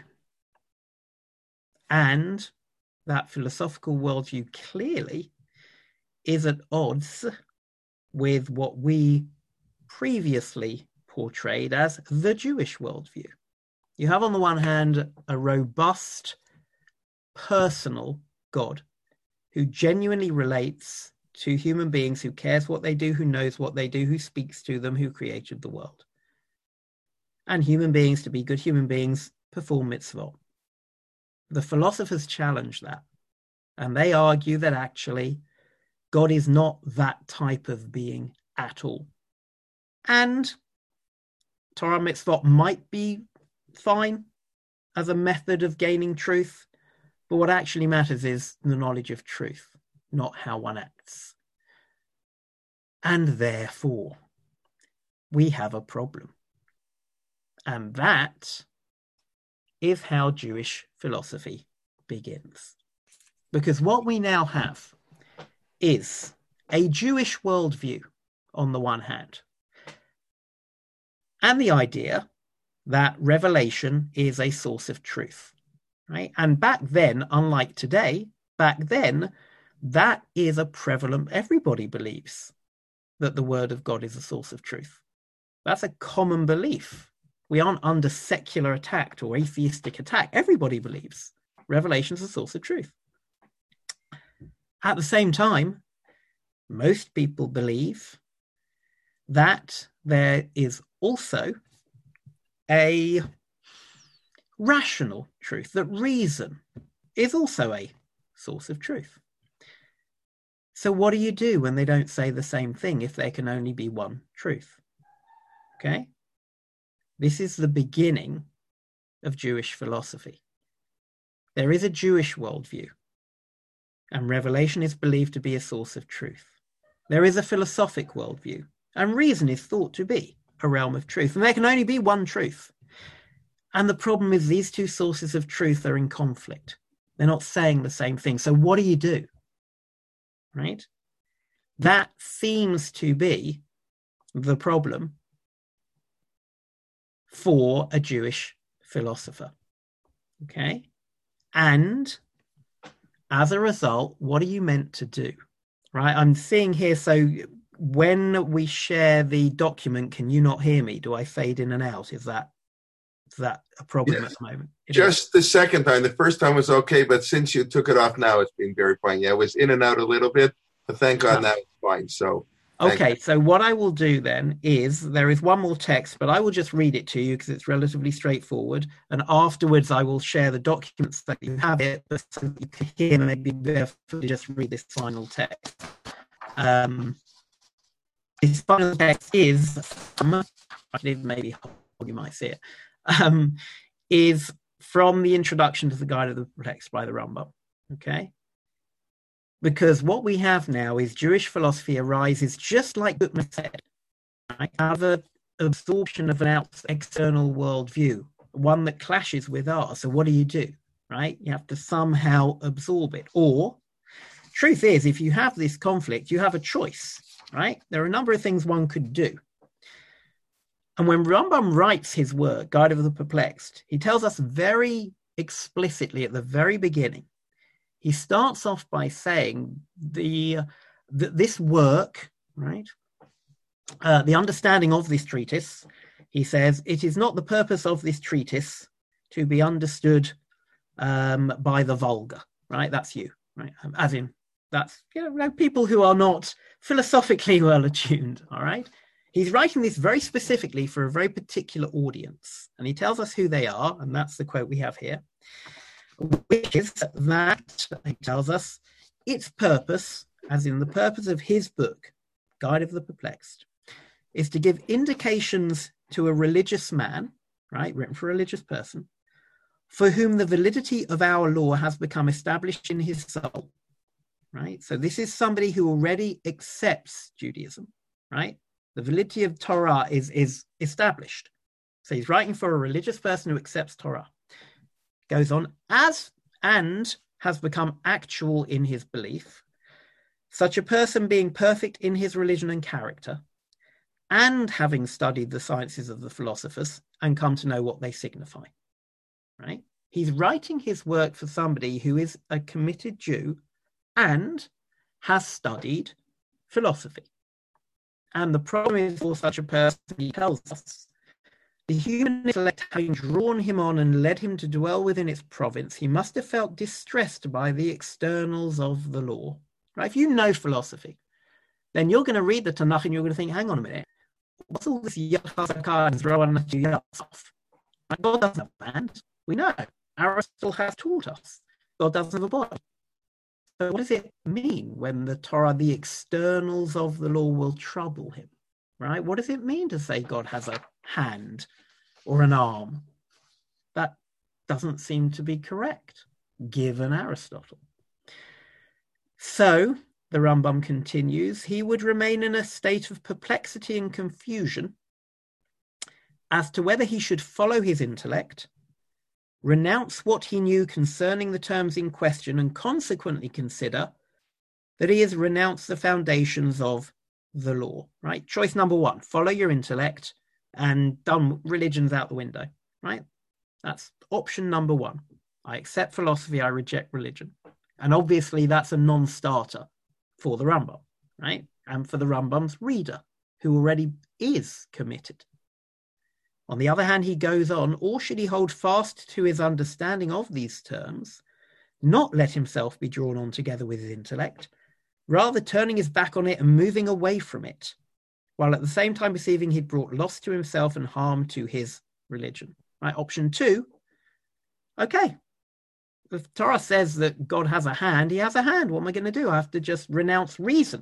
B: And that philosophical worldview clearly is at odds with what we previously portrayed as the Jewish worldview. You have on the one hand a robust, personal God who genuinely relates to human beings, who cares what they do, who knows what they do, who speaks to them, who created the world. And human beings, to be good human beings, perform mitzvot. The philosophers challenge that. And they argue that actually God is not that type of being at all. And Torah mitzvot might be fine as a method of gaining truth, but what actually matters is the knowledge of truth, not how one acts. And therefore, we have a problem. And that is how Jewish philosophy begins. Because what we now have is a Jewish worldview on the one hand, and the idea that revelation is a source of truth, right? And back then, unlike today, back then, that is a prevalent, everybody believes that the word of God is a source of truth. That's a common belief. We aren't under secular attack or atheistic attack. Everybody believes Revelation is a source of truth. At the same time, most people believe that there is also a rational truth, that reason is also a source of truth. So what do you do when they don't say the same thing if there can only be one truth? Okay? This is the beginning of Jewish philosophy. There is a Jewish worldview, and Revelation is believed to be a source of truth. There is a philosophic worldview, and reason is thought to be a realm of truth, and there can only be one truth. And the problem is these two sources of truth are in conflict. They're not saying the same thing. So what do? Right? That seems to be the problem for a Jewish philosopher. Okay? And as a result, what are you meant to do? Right? I'm seeing here, so when we share the document, can you not hear me? Do I fade in and out? Is that a problem at the moment?
A: Just the second time. The first time was okay, but since you took it off now, it's been very fine. Yeah, it was in and out a little bit, but thank God now it's fine. So
B: okay, so what I will do then is there is one more text, but I will just read it to you because it's relatively straightforward. And afterwards, I will share the documents that you have it, so that you can hear maybe better to just read this final text. This final text is, maybe you might see it, is from the introduction to the Guide of the Text by the Rambam. Okay? Because what we have now is Jewish philosophy arises, just like Gutman said, right, out of absorption of an external worldview, one that clashes with ours. So what do? Right? You have to somehow absorb it. Or, truth is, if you have this conflict, you have a choice, right? There are a number of things one could do. And when Rambam writes his work, Guide of the Perplexed, he tells us very explicitly at the very beginning, he starts off by saying this work, right, the understanding of this treatise, he says, it is not the purpose of this treatise to be understood by the vulgar, right? That's you, right? As in, that's people who are not philosophically well attuned, all right? He's writing this very specifically for a very particular audience, and he tells us who they are, and that's the quote we have here, which is that, he tells us, its purpose, as in the purpose of his book, Guide of the Perplexed, is to give indications to a religious man, right, written for a religious person, for whom the validity of our law has become established in his soul, right? So this is somebody who already accepts Judaism, right? The validity of Torah is established. So he's writing for a religious person who accepts Torah. Goes on, and has become actual in his belief, such a person being perfect in his religion and character, and having studied the sciences of the philosophers and come to know what they signify, right? He's writing his work for somebody who is a committed Jew and has studied philosophy. And the problem is for such a person, he tells us, the human intellect having drawn him on and led him to dwell within its province, he must have felt distressed by the externals of the law. Right? If you know philosophy, then you're going to read the Tanakh and you're going to think, hang on a minute, what's all this Yachazakah and Zroan stuff? God doesn't have a hand. We know. Aristotle has taught us. God doesn't have a body. So what does it mean when the Torah, the externals of the law will trouble him? Right? What does it mean to say God has a hand or an arm? That doesn't seem to be correct, given Aristotle. So, the Rambam continues, he would remain in a state of perplexity and confusion as to whether he should follow his intellect, renounce what he knew concerning the terms in question, and consequently consider that he has renounced the foundations of the law, right? Choice number one, follow your intellect and done, religion's out the window, right? That's option number one. I accept philosophy, I reject religion. And obviously that's a non-starter for the Rambam, right? And for the Rambam's reader, who already is committed. On the other hand, he goes on, or should he hold fast to his understanding of these terms, not let himself be drawn on together with his intellect, rather turning his back on it and moving away from it, while at the same time perceiving he'd brought loss to himself and harm to his religion. Right? Option 2, okay, if Torah says that God has a hand, he has a hand. What am I going to do? I have to just renounce reason.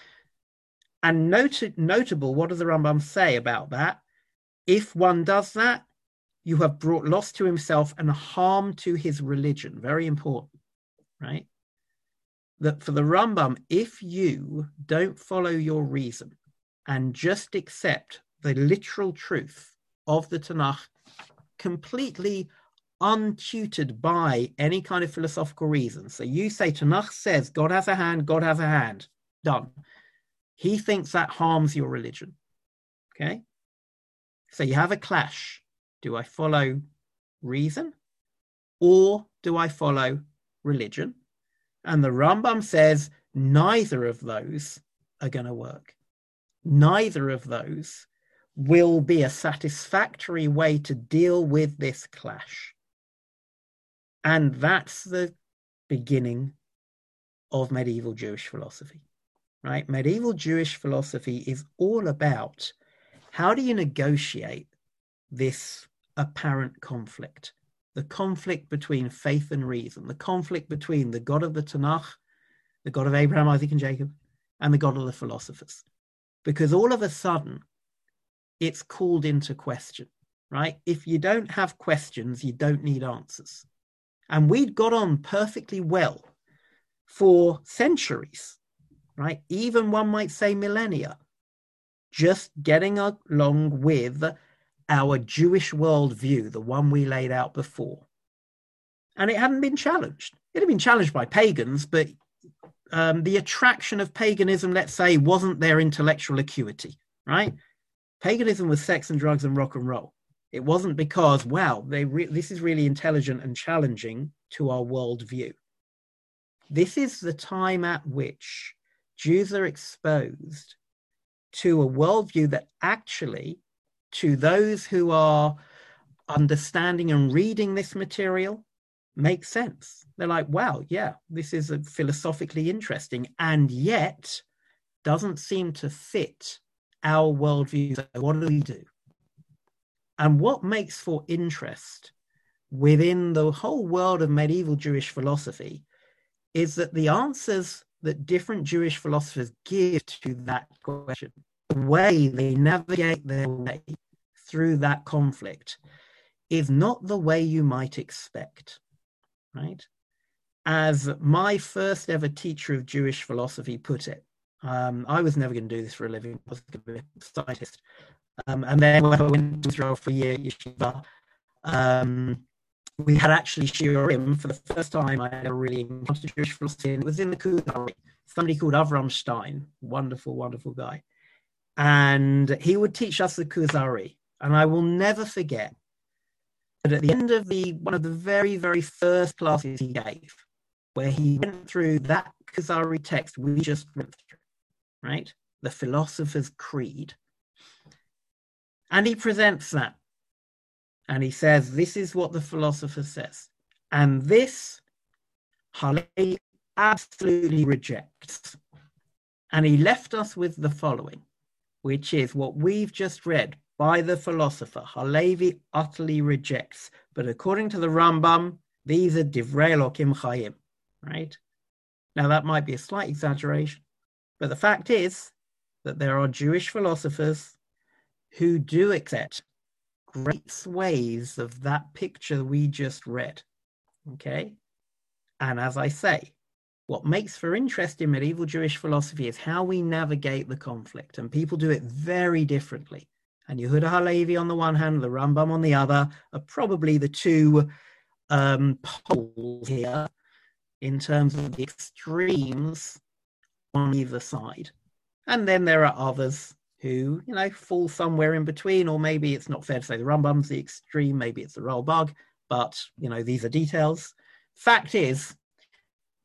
B: And notable, what does the Rambam say about that? If one does that, you have brought loss to himself and harm to his religion. Very important, right? That for the Rambam, if you don't follow your reason and just accept the literal truth of the Tanakh, completely untutored by any kind of philosophical reason. So you say Tanakh says God has a hand, God has a hand. Done. He thinks that harms your religion. Okay? So you have a clash. Do I follow reason or do I follow religion? And the Rambam says neither of those are going to work. Neither of those will be a satisfactory way to deal with this clash. And that's the beginning of medieval Jewish philosophy, right? Medieval Jewish philosophy is all about how do you negotiate this apparent conflict, the conflict between faith and reason, the conflict between the God of the Tanakh, the God of Abraham, Isaac, and Jacob, and the God of the philosophers. Because all of a sudden, it's called into question, right? If you don't have questions, you don't need answers. And we'd got on perfectly well for centuries, right? Even one might say millennia, just getting along with our Jewish worldview, the one we laid out before. And it hadn't been challenged. It had been challenged by pagans, but the attraction of paganism, let's say, wasn't their intellectual acuity, right? Paganism was sex and drugs and rock and roll. It wasn't because, wow, this is really intelligent and challenging to our worldview. This is the time at which Jews are exposed to a worldview that actually, to those who are understanding and reading this material, makes sense. They're like, wow, yeah, this is philosophically interesting, and yet doesn't seem to fit our worldview. So what do we do? And what makes for interest within the whole world of medieval Jewish philosophy is that the answers that different Jewish philosophers give to that question, the way they navigate their way through that conflict, is not the way you might expect, right? As my first ever teacher of Jewish philosophy put it, I was never going to do this for a living. I was going to be a scientist. And then when I went to Israel for a year at yeshiva, we had actually shiurim for the first time. I ever really encountered Jewish philosophy, and it was in the Kuzari. Somebody called Avram Stein, wonderful, wonderful guy. And he would teach us the Kuzari. And I will never forget that at the end of one of the very, very first classes he gave, where he went through that Kuzari text we just went through, right? The Philosopher's Creed. And he presents that. And he says, this is what the philosopher says. And this, Halevi absolutely rejects. And he left us with the following, which is what we've just read by the philosopher. Halevi utterly rejects. But according to the Rambam, these are Divrei Elokim Chayim, right? Now, that might be a slight exaggeration. But the fact is that there are Jewish philosophers who do accept great swathes of that picture we just read, okay? And as I say, what makes for interest in medieval Jewish philosophy is how we navigate the conflict, and people do it very differently. And Yehuda Halevi on the one hand, the Rambam on the other, are probably the two poles here in terms of the extremes on either side. And then there are others who, fall somewhere in between, or maybe it's not fair to say the Rambam's the extreme, maybe it's the Ralbag, but, these are details. Fact is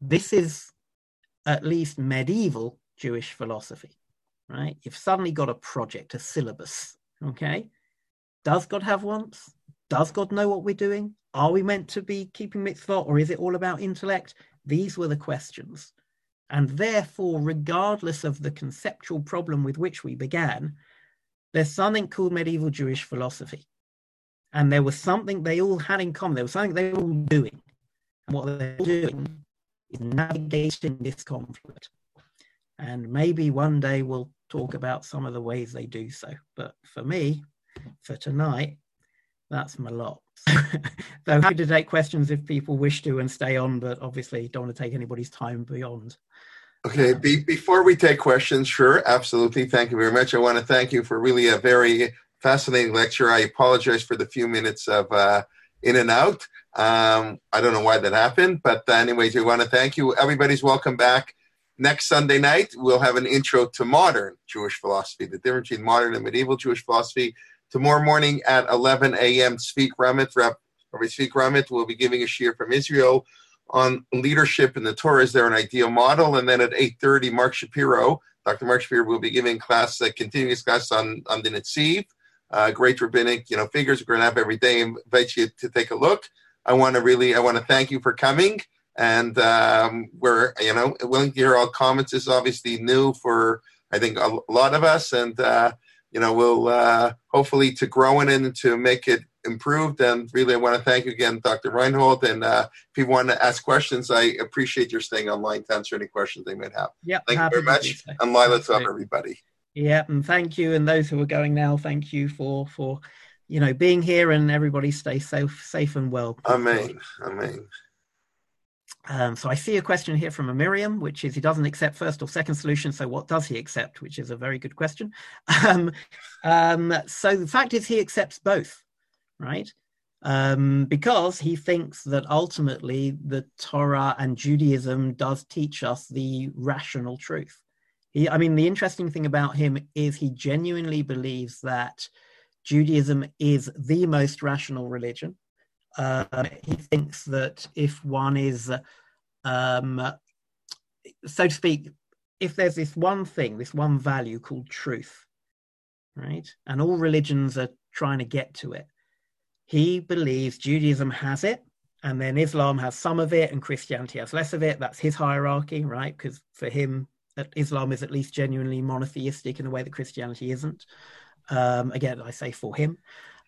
B: This is at least medieval Jewish philosophy, right? You've suddenly got a project, a syllabus, okay? Does God have wants? Does God know what we're doing? Are we meant to be keeping mitzvot, or is it all about intellect? These were the questions. And therefore, regardless of the conceptual problem with which we began, there's something called medieval Jewish philosophy. And there was something they all had in common. There was something they were all doing. And what they're doing is navigating this conflict. And maybe one day we'll talk about some of the ways they do so. But for me, for tonight, that's my lot. So happy to take questions if people wish to and stay on, but obviously don't want to take anybody's time beyond.
A: Okay, before we take questions, sure, absolutely. Thank you very much. I want to thank you for really a very fascinating lecture. I apologize for the few minutes of in and out. I don't know why that happened, but anyways, we want to thank you. Everybody's welcome back. Next Sunday night, we'll have an intro to modern Jewish philosophy, the difference between modern and medieval Jewish philosophy. Tomorrow morning at 11 a.m., Tzvi Ramit, Rabbi Tzvi Ramit, will be giving a shiur from Israel on leadership in the Torah. Is there an ideal model? And then at 8:30, Mark Shapiro, Dr. Mark Shapiro, will be giving class, a continuous class on the Netziv. Great rabbinic, figures. We're going to have every day. Invite you to take a look. I want to thank you for coming. And we're, willing to hear all comments. This is obviously new for, I think, a lot of us. And, we'll hopefully to grow in it and to make it improved. And really, I want to thank you again, Dr. Reinhold. And if you want to ask questions, I appreciate your staying online to answer any questions they might have.
B: Yep,
A: thank you very much. So. And Lila Tov, everybody.
B: Yeah, and thank you. And those who are going now, thank you for being here, and everybody stay safe and well.
A: Amen. Amen.
B: So I see a question here from Miriam, which is he doesn't accept first or second solution. So what does he accept? Which is a very good question. So the fact is he accepts both, right? Because he thinks that ultimately the Torah and Judaism does teach us the rational truth. The interesting thing about him is he genuinely believes that Judaism is the most rational religion. He thinks that if one is, so to speak, if there's this one thing, this one value called truth, right? And all religions are trying to get to it. He believes Judaism has it, and then Islam has some of it, and Christianity has less of it. That's his hierarchy, right? Because for him, Islam is at least genuinely monotheistic in a way that Christianity isn't. Again, I say for him.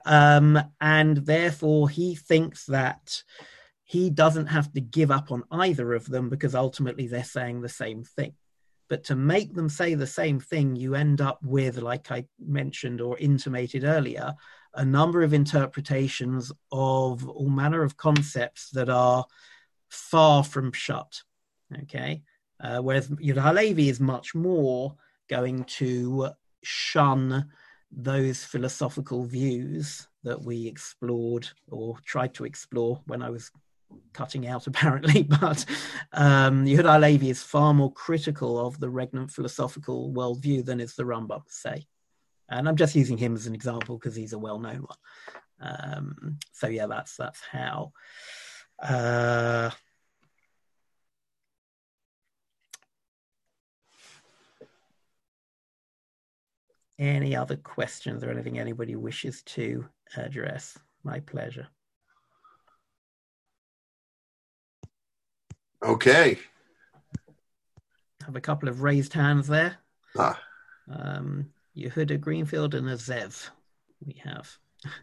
B: And therefore he thinks that he doesn't have to give up on either of them because ultimately they're saying the same thing. But to make them say the same thing, you end up with, like I mentioned or intimated earlier, a number of interpretations of all manner of concepts that are far from pshat. Okay, whereas Yehuda Halevi is much more going to shun those philosophical views that we explored or tried to explore when I was cutting out, apparently. But Yehuda Halevi is far more critical of the regnant philosophical worldview than is the Rambam, say. And I'm just using him as an example because he's a well-known one. So yeah, that's how. Any other questions or anything anybody wishes to address? My pleasure.
A: Okay.
B: I have a couple of raised hands there.
A: Ah.
B: Yehuda Greenfield and Azev we have.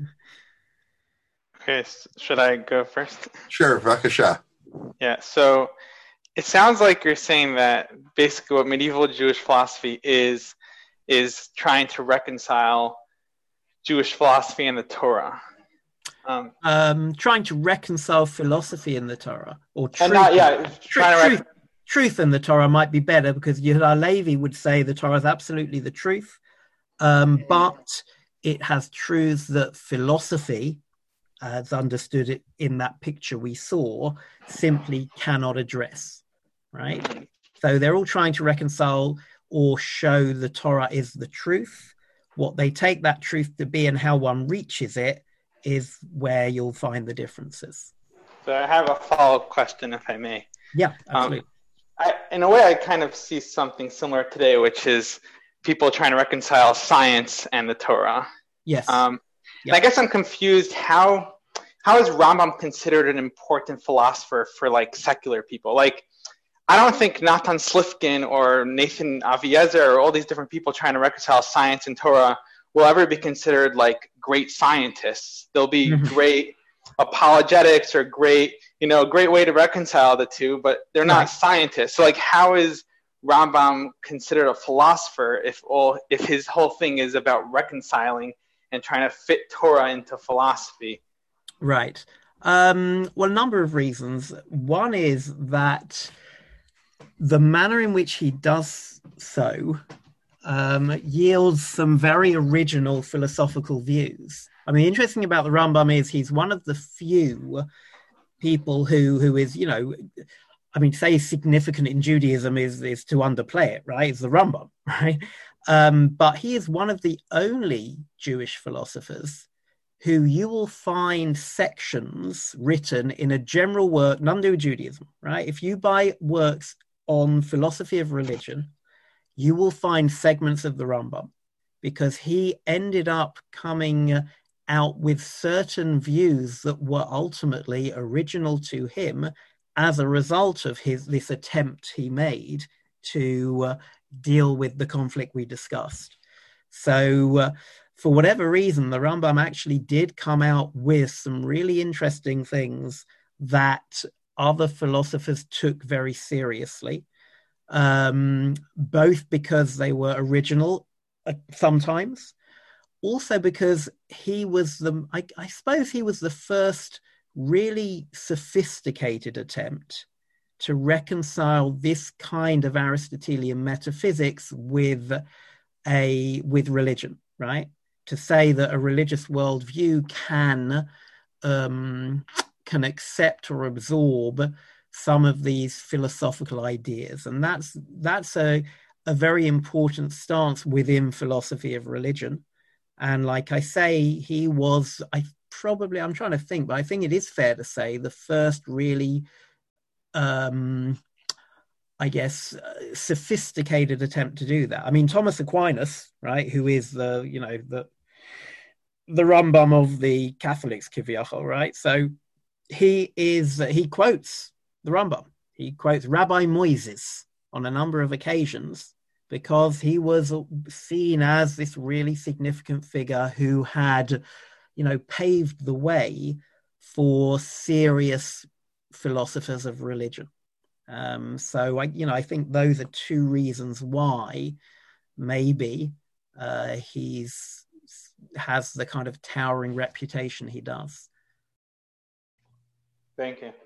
D: Okay, should I go first?
A: Sure, Vakasha.
D: Yeah, so it sounds like you're saying that basically what medieval Jewish philosophy is trying to reconcile Jewish philosophy and the Torah.
B: Trying to reconcile philosophy in the Torah, or truth. Truth in the Torah might be better because Yehuda Halevi would say the Torah is absolutely the truth, but it has truths that philosophy, as understood it in that picture we saw, simply cannot address. Right? So they're all trying to reconcile or show the Torah is the truth. What they take that truth to be and how one reaches it is where you'll find the differences.
D: So I have a follow-up question, if I may.
B: Yeah, absolutely.
D: In a way, I kind of see something similar today, which is people trying to reconcile science and the Torah.
B: Yes.
D: And I guess I'm confused. How is Rambam considered an important philosopher for like secular people? Like, I don't think Natan Slifkin or Nathan Aviezer or all these different people trying to reconcile science and Torah will ever be considered like great scientists. They'll be great apologetics or great way to reconcile the two, but they're not scientists. So like, how is Rambam considered a philosopher if his whole thing is about reconciling and trying to fit Torah into philosophy?
B: Right. Well, a number of reasons. One is that the manner in which he does so yields some very original philosophical views. I mean, interesting about the Rambam is he's one of the few people who is, say significant in Judaism is to underplay it, right? It's the Rambam, right? But he is one of the only Jewish philosophers who you will find sections written in a general work, none to do with Judaism, right? If you buy works on philosophy of religion, you will find segments of the Rambam, because he ended up coming out with certain views that were ultimately original to him as a result of this attempt he made to deal with the conflict we discussed. So for whatever reason, the Rambam actually did come out with some really interesting things that other philosophers took very seriously, both because they were original sometimes, also because he was I suppose he was the first really sophisticated attempt to reconcile this kind of Aristotelian metaphysics with religion, right? To say that a religious worldview can accept or absorb some of these philosophical ideas, and that's a very important stance within philosophy of religion. And like I say, he was, I'm trying to think, but I think it is fair to say the first really, sophisticated attempt to do that. I mean, Thomas Aquinas, right, who is the Rambam of the Catholics, Kiviyachol, right? So he quotes the Rambam. He quotes Rabbi Moises on a number of occasions, because he was seen as this really significant figure who had, paved the way for serious philosophers of religion. So I think those are two reasons why maybe has the kind of towering reputation he does.
D: Thank you.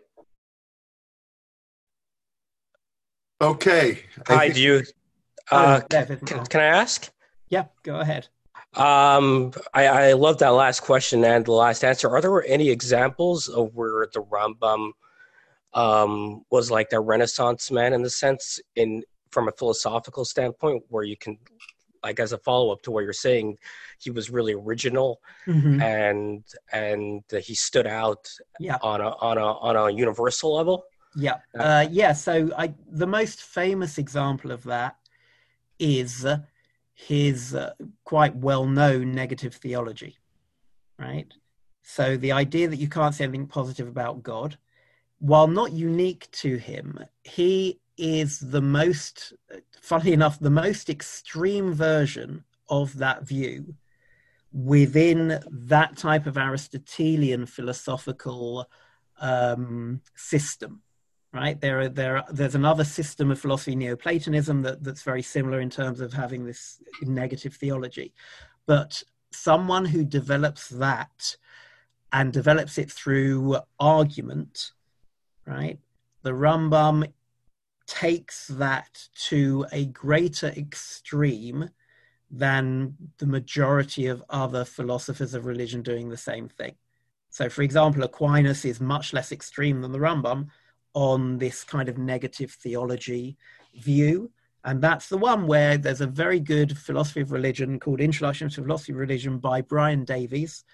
A: Okay.
F: Hi, do you? Can I ask?
B: Yeah, go ahead.
F: I love that last question and the last answer. Are there any examples of where the Rambam was like the Renaissance man in the sense, from a philosophical standpoint, where you can, like, as a follow-up to what you're saying, he was really original, and he stood out on a universal level?
B: Yeah. So the most famous example of that is his quite well-known negative theology, right? So the idea that you can't say anything positive about God, while not unique to him, he is the most, funnily enough, the most extreme version of that view within that type of Aristotelian philosophical system. Right, there's another system of philosophy, Neoplatonism, that's very similar in terms of having this negative theology. But someone who develops that and develops it through argument, right? The Rambam takes that to a greater extreme than the majority of other philosophers of religion doing the same thing. So, for example, Aquinas is much less extreme than the Rambam on this kind of negative theology view. And that's the one where there's a very good philosophy of religion called Introduction to Philosophy of Religion by Brian Davies,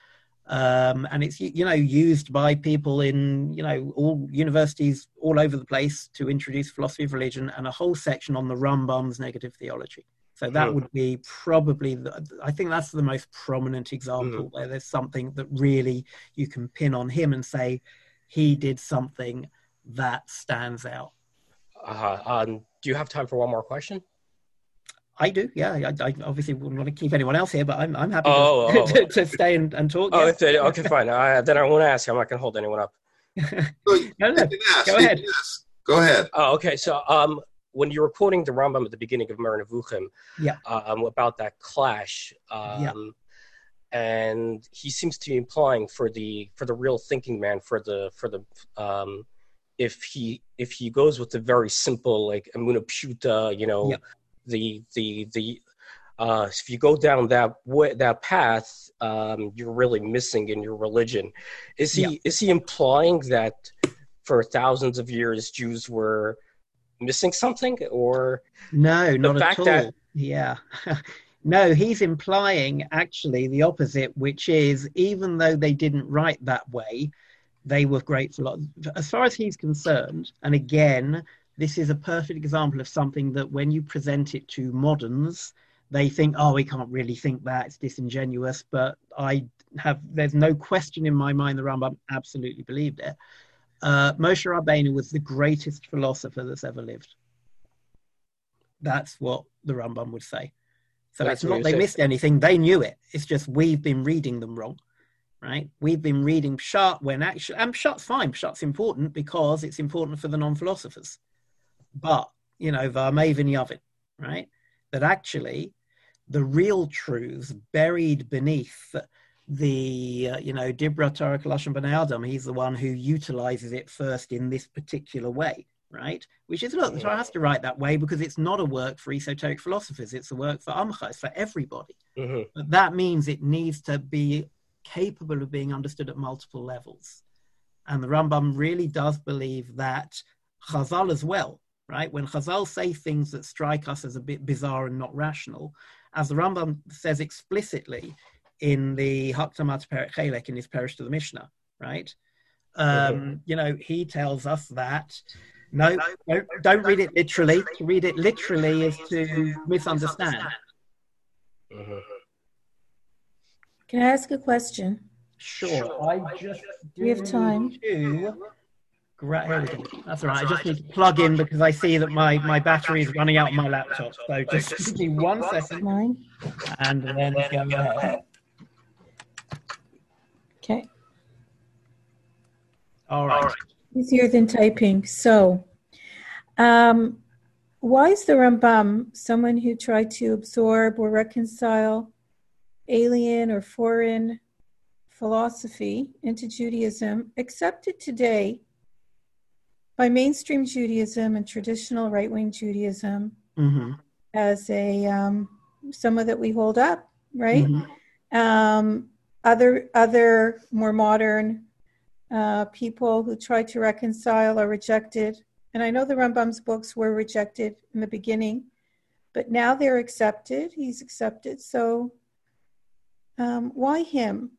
B: And it's, used by people in, all universities all over the place to introduce philosophy of religion, and a whole section on the Rambam's negative theology. So that would be probably, I think that's the most prominent example where there's something that really you can pin on him and say, he did something that stands out.
F: Do you have time for one more question?
B: I do, yeah. I obviously wouldn't want to keep anyone else here, but I'm happy to stay and talk.
F: Oh, yeah. Okay, fine. Then I won't ask. I'm not going to hold anyone up.
B: No. Go ahead.
A: Go ahead.
F: Oh, okay. So, when you were quoting the Rambam at the beginning of Moreh Nevuchim, about that clash, and he seems to be implying for the real thinking man, if he goes with the very simple like Emunah Pshuta, if you go down that path, you're really missing in your religion. Is he implying that for thousands of years Jews were missing something, or
B: no, not at all? No, he's implying actually the opposite, which is even though they didn't write that way, they were great philosophers. As far as he's concerned, and again, this is a perfect example of something that when you present it to moderns, they think, oh, we can't really think that, it's disingenuous. But there's no question in my mind the Rambam absolutely believed it. Moshe Rabbeinu was the greatest philosopher that's ever lived. That's what the Rambam would say. So it's not they missed anything, they knew it. It's just we've been reading them wrong, right? We've been reading Pshat when actually, and Pshat's fine, Pshat's important because it's important for the non-philosophers. But, V'amei v'niyavin, right? That actually the real truths buried beneath the, Dibra Torah Lashon B'nai Adam, he's the one who utilizes it first in this particular way, right? Which is, look, the Torah has to write that way because it's not a work for esoteric philosophers, it's a work for Amcha, it's for everybody. But that means it needs to be capable of being understood at multiple levels. And the Rambam really does believe that Chazal as well, right? When Chazal say things that strike us as a bit bizarre and not rational, as the Rambam says explicitly, in the Hakdamat Perek Chelek, in his Perish to the Mishnah, right? He tells us that, no, don't read it literally. To read it literally is to misunderstand.
G: Can I ask a question?
B: Sure.
G: We have time.
B: Here we go. That's all right. I just need to plug in because I see that my battery is running out on my laptop. So just give me 1 second.
G: Mine?
B: And then go ahead.
G: Okay.
B: All right.
G: Easier than typing. So, why is the Rambam someone who tried to absorb or reconcile alien or foreign philosophy into Judaism accepted today by mainstream Judaism and traditional right-wing Judaism as a someone that we hold up, right? Other more modern people who try to reconcile are rejected. And I know the Rambam's books were rejected in the beginning, but now they're accepted. He's accepted. So why him?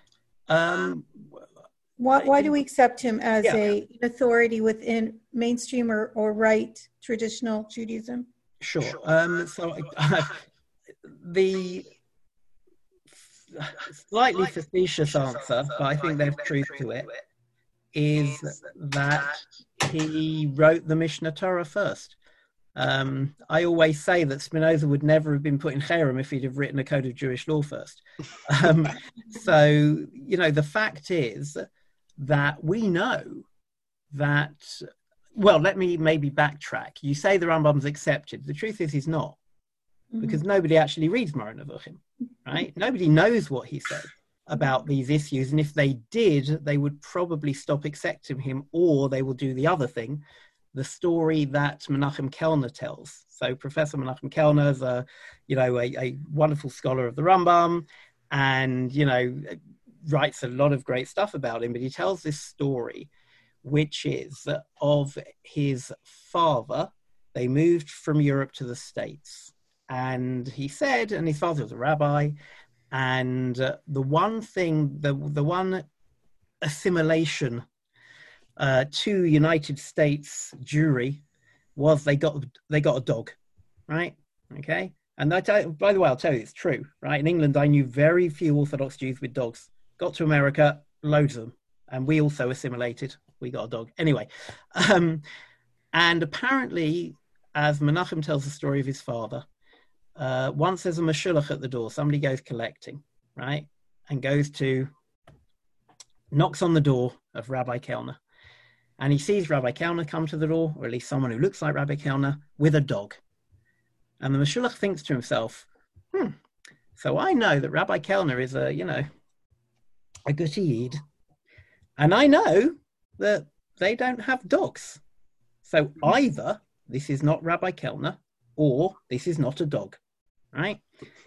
G: Why do we accept him as an authority within mainstream or right traditional Judaism?
B: Sure. The slightly facetious answer, but I think there's truth to it, is that he wrote the Mishnah Torah first. I always say that Spinoza would never have been put in Cherem if he'd have written a code of Jewish law first. So, the fact is that we know that, well, let me maybe backtrack. You say the Rambam's accepted. The truth is he's not, because nobody actually reads Moreh Nevuchim, right? Nobody knows what he said about these issues. And if they did, they would probably stop accepting him, or they will do the other thing, the story that Menachem Kellner tells. So Professor Menachem Kellner is a wonderful scholar of the Rambam, and, writes a lot of great stuff about him, but he tells this story, which is of his father. They moved from Europe to the States. And he said, and his father was a rabbi, And the one thing, the one assimilation to United States Jewry was they got a dog, right? Okay. And by the way, I'll tell you, it's true, right? In England, I knew very few Orthodox Jews with dogs. Got to America, loads of them. And we also assimilated. We got a dog. Anyway, and apparently, as Menachem tells the story of his father, once there's a mashulach at the door, somebody goes collecting, right? And knocks on the door of Rabbi Kellner. And he sees Rabbi Kellner come to the door, or at least someone who looks like Rabbi Kellner, with a dog. And the mashulach thinks to himself, so I know that Rabbi Kellner is a good Yid. And I know that they don't have dogs. So either this is not Rabbi Kellner, or this is not a dog, right?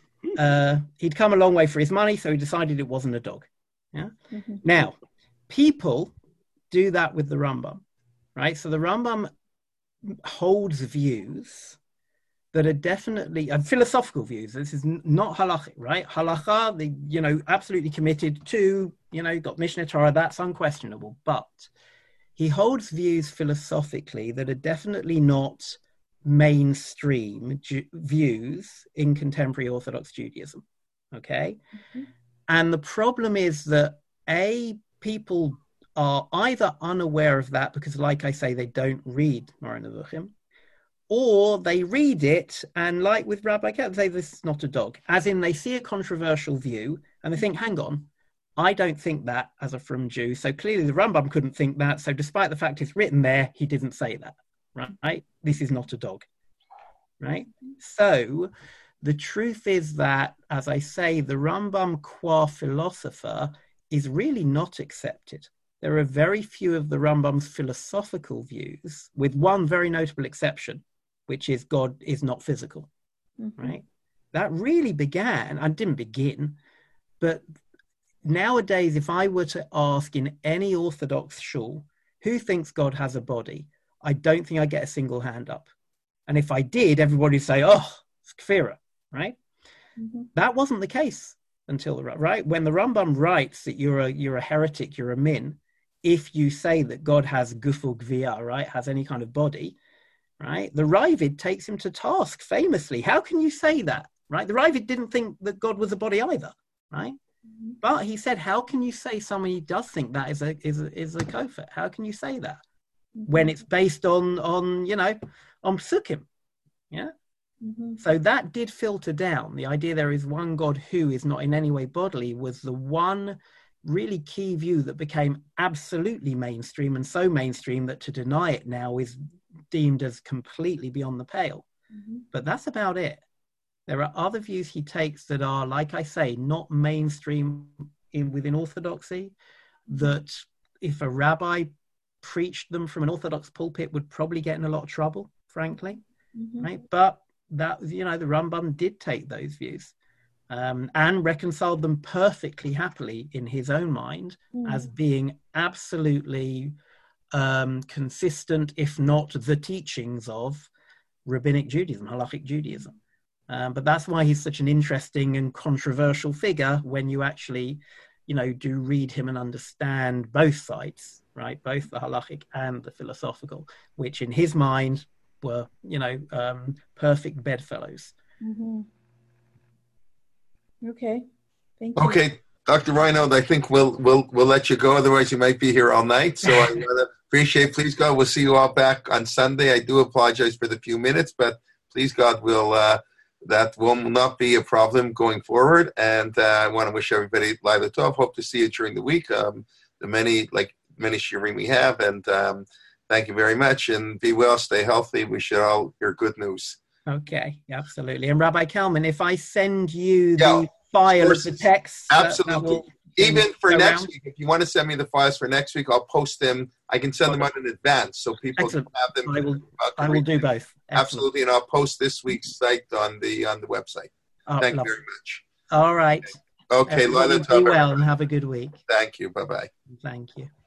B: He'd come a long way for his money, so he decided it wasn't a dog. Yeah. Mm-hmm. Now, people do that with the Rambam, right? So the Rambam holds views that are definitely philosophical views. This is not halachic, right? Halacha, absolutely committed to, got Mishneh Torah, that's unquestionable. But he holds views philosophically that are definitely not mainstream views in contemporary Orthodox Judaism, okay? Mm-hmm. And the problem is that, people are either unaware of that because, like I say, they don't read Moreh Nevuchim, or they read it and, like with Rabbi Kellner, say this is not a dog, as in they see a controversial view and they think, hang on, I don't think that as a Frum Jew. So clearly the Rambam couldn't think that. So despite the fact it's written there, he didn't say that, right? This is not a dog, right? So the truth is that, as I say, the Rambam qua philosopher is really not accepted. There are very few of the Rambam's philosophical views, with one very notable exception, which is God is not physical, right? That really didn't begin, but nowadays, if I were to ask in any Orthodox shul, who thinks God has a body, I don't think I'd get a single hand up. And if I did, everybody would say, oh, it's kfirah, right? Mm-hmm. That wasn't the case until, right? When the Rambam writes that you're a heretic, you're a min, if you say that God has guful gviyah, right, has any kind of body, right? The Ravid takes him to task famously. How can you say that, right? The Ravid didn't think that God was a body either, right? Mm-hmm. But he said, how can you say someone who does think that is a kofar? How can you say that when it's based on psukim? Yeah. Mm-hmm. So that did filter down. The idea there is one God who is not in any way bodily was the one really key view that became absolutely mainstream, and so mainstream that to deny it now is deemed as completely beyond the pale. Mm-hmm. But that's about it. There are other views he takes that are, like I say, not mainstream within Orthodoxy, that if a rabbi preached them from an Orthodox pulpit would probably get in a lot of trouble, frankly, right? But that, the Rambam did take those views and reconciled them perfectly happily in his own mind as being absolutely consistent, if not the teachings of Rabbinic Judaism, Halachic Judaism. But that's why he's such an interesting and controversial figure when you actually, do read him and understand both sides, right? Both the halachic and the philosophical, which in his mind were, perfect bedfellows.
G: Mm-hmm. Okay. Thank you.
A: Okay, Dr. Reinold, I think we'll let you go. Otherwise, you might be here all night. So I appreciate. Please God, we'll see you all back on Sunday. I do apologize for the few minutes, but please God, that will not be a problem going forward. And I want to wish everybody Laila Tov. Hope to see you during the week. The many shiurim we have, and thank you very much. And be well, stay healthy. We should all hear good news.
B: Okay, absolutely. And Rabbi Kalman, if I send you the file of the text,
A: absolutely. Even for next week, if you want to send me the files for next week, I'll post them. I can send them out in advance so people can have them.
B: I will do both.
A: Absolutely, and I'll post this week's site on the website. Thank you very much.
B: All right.
A: Okay,
B: Laila Tov. Be well and have a good week.
A: Thank you. Bye-bye.
B: Thank you.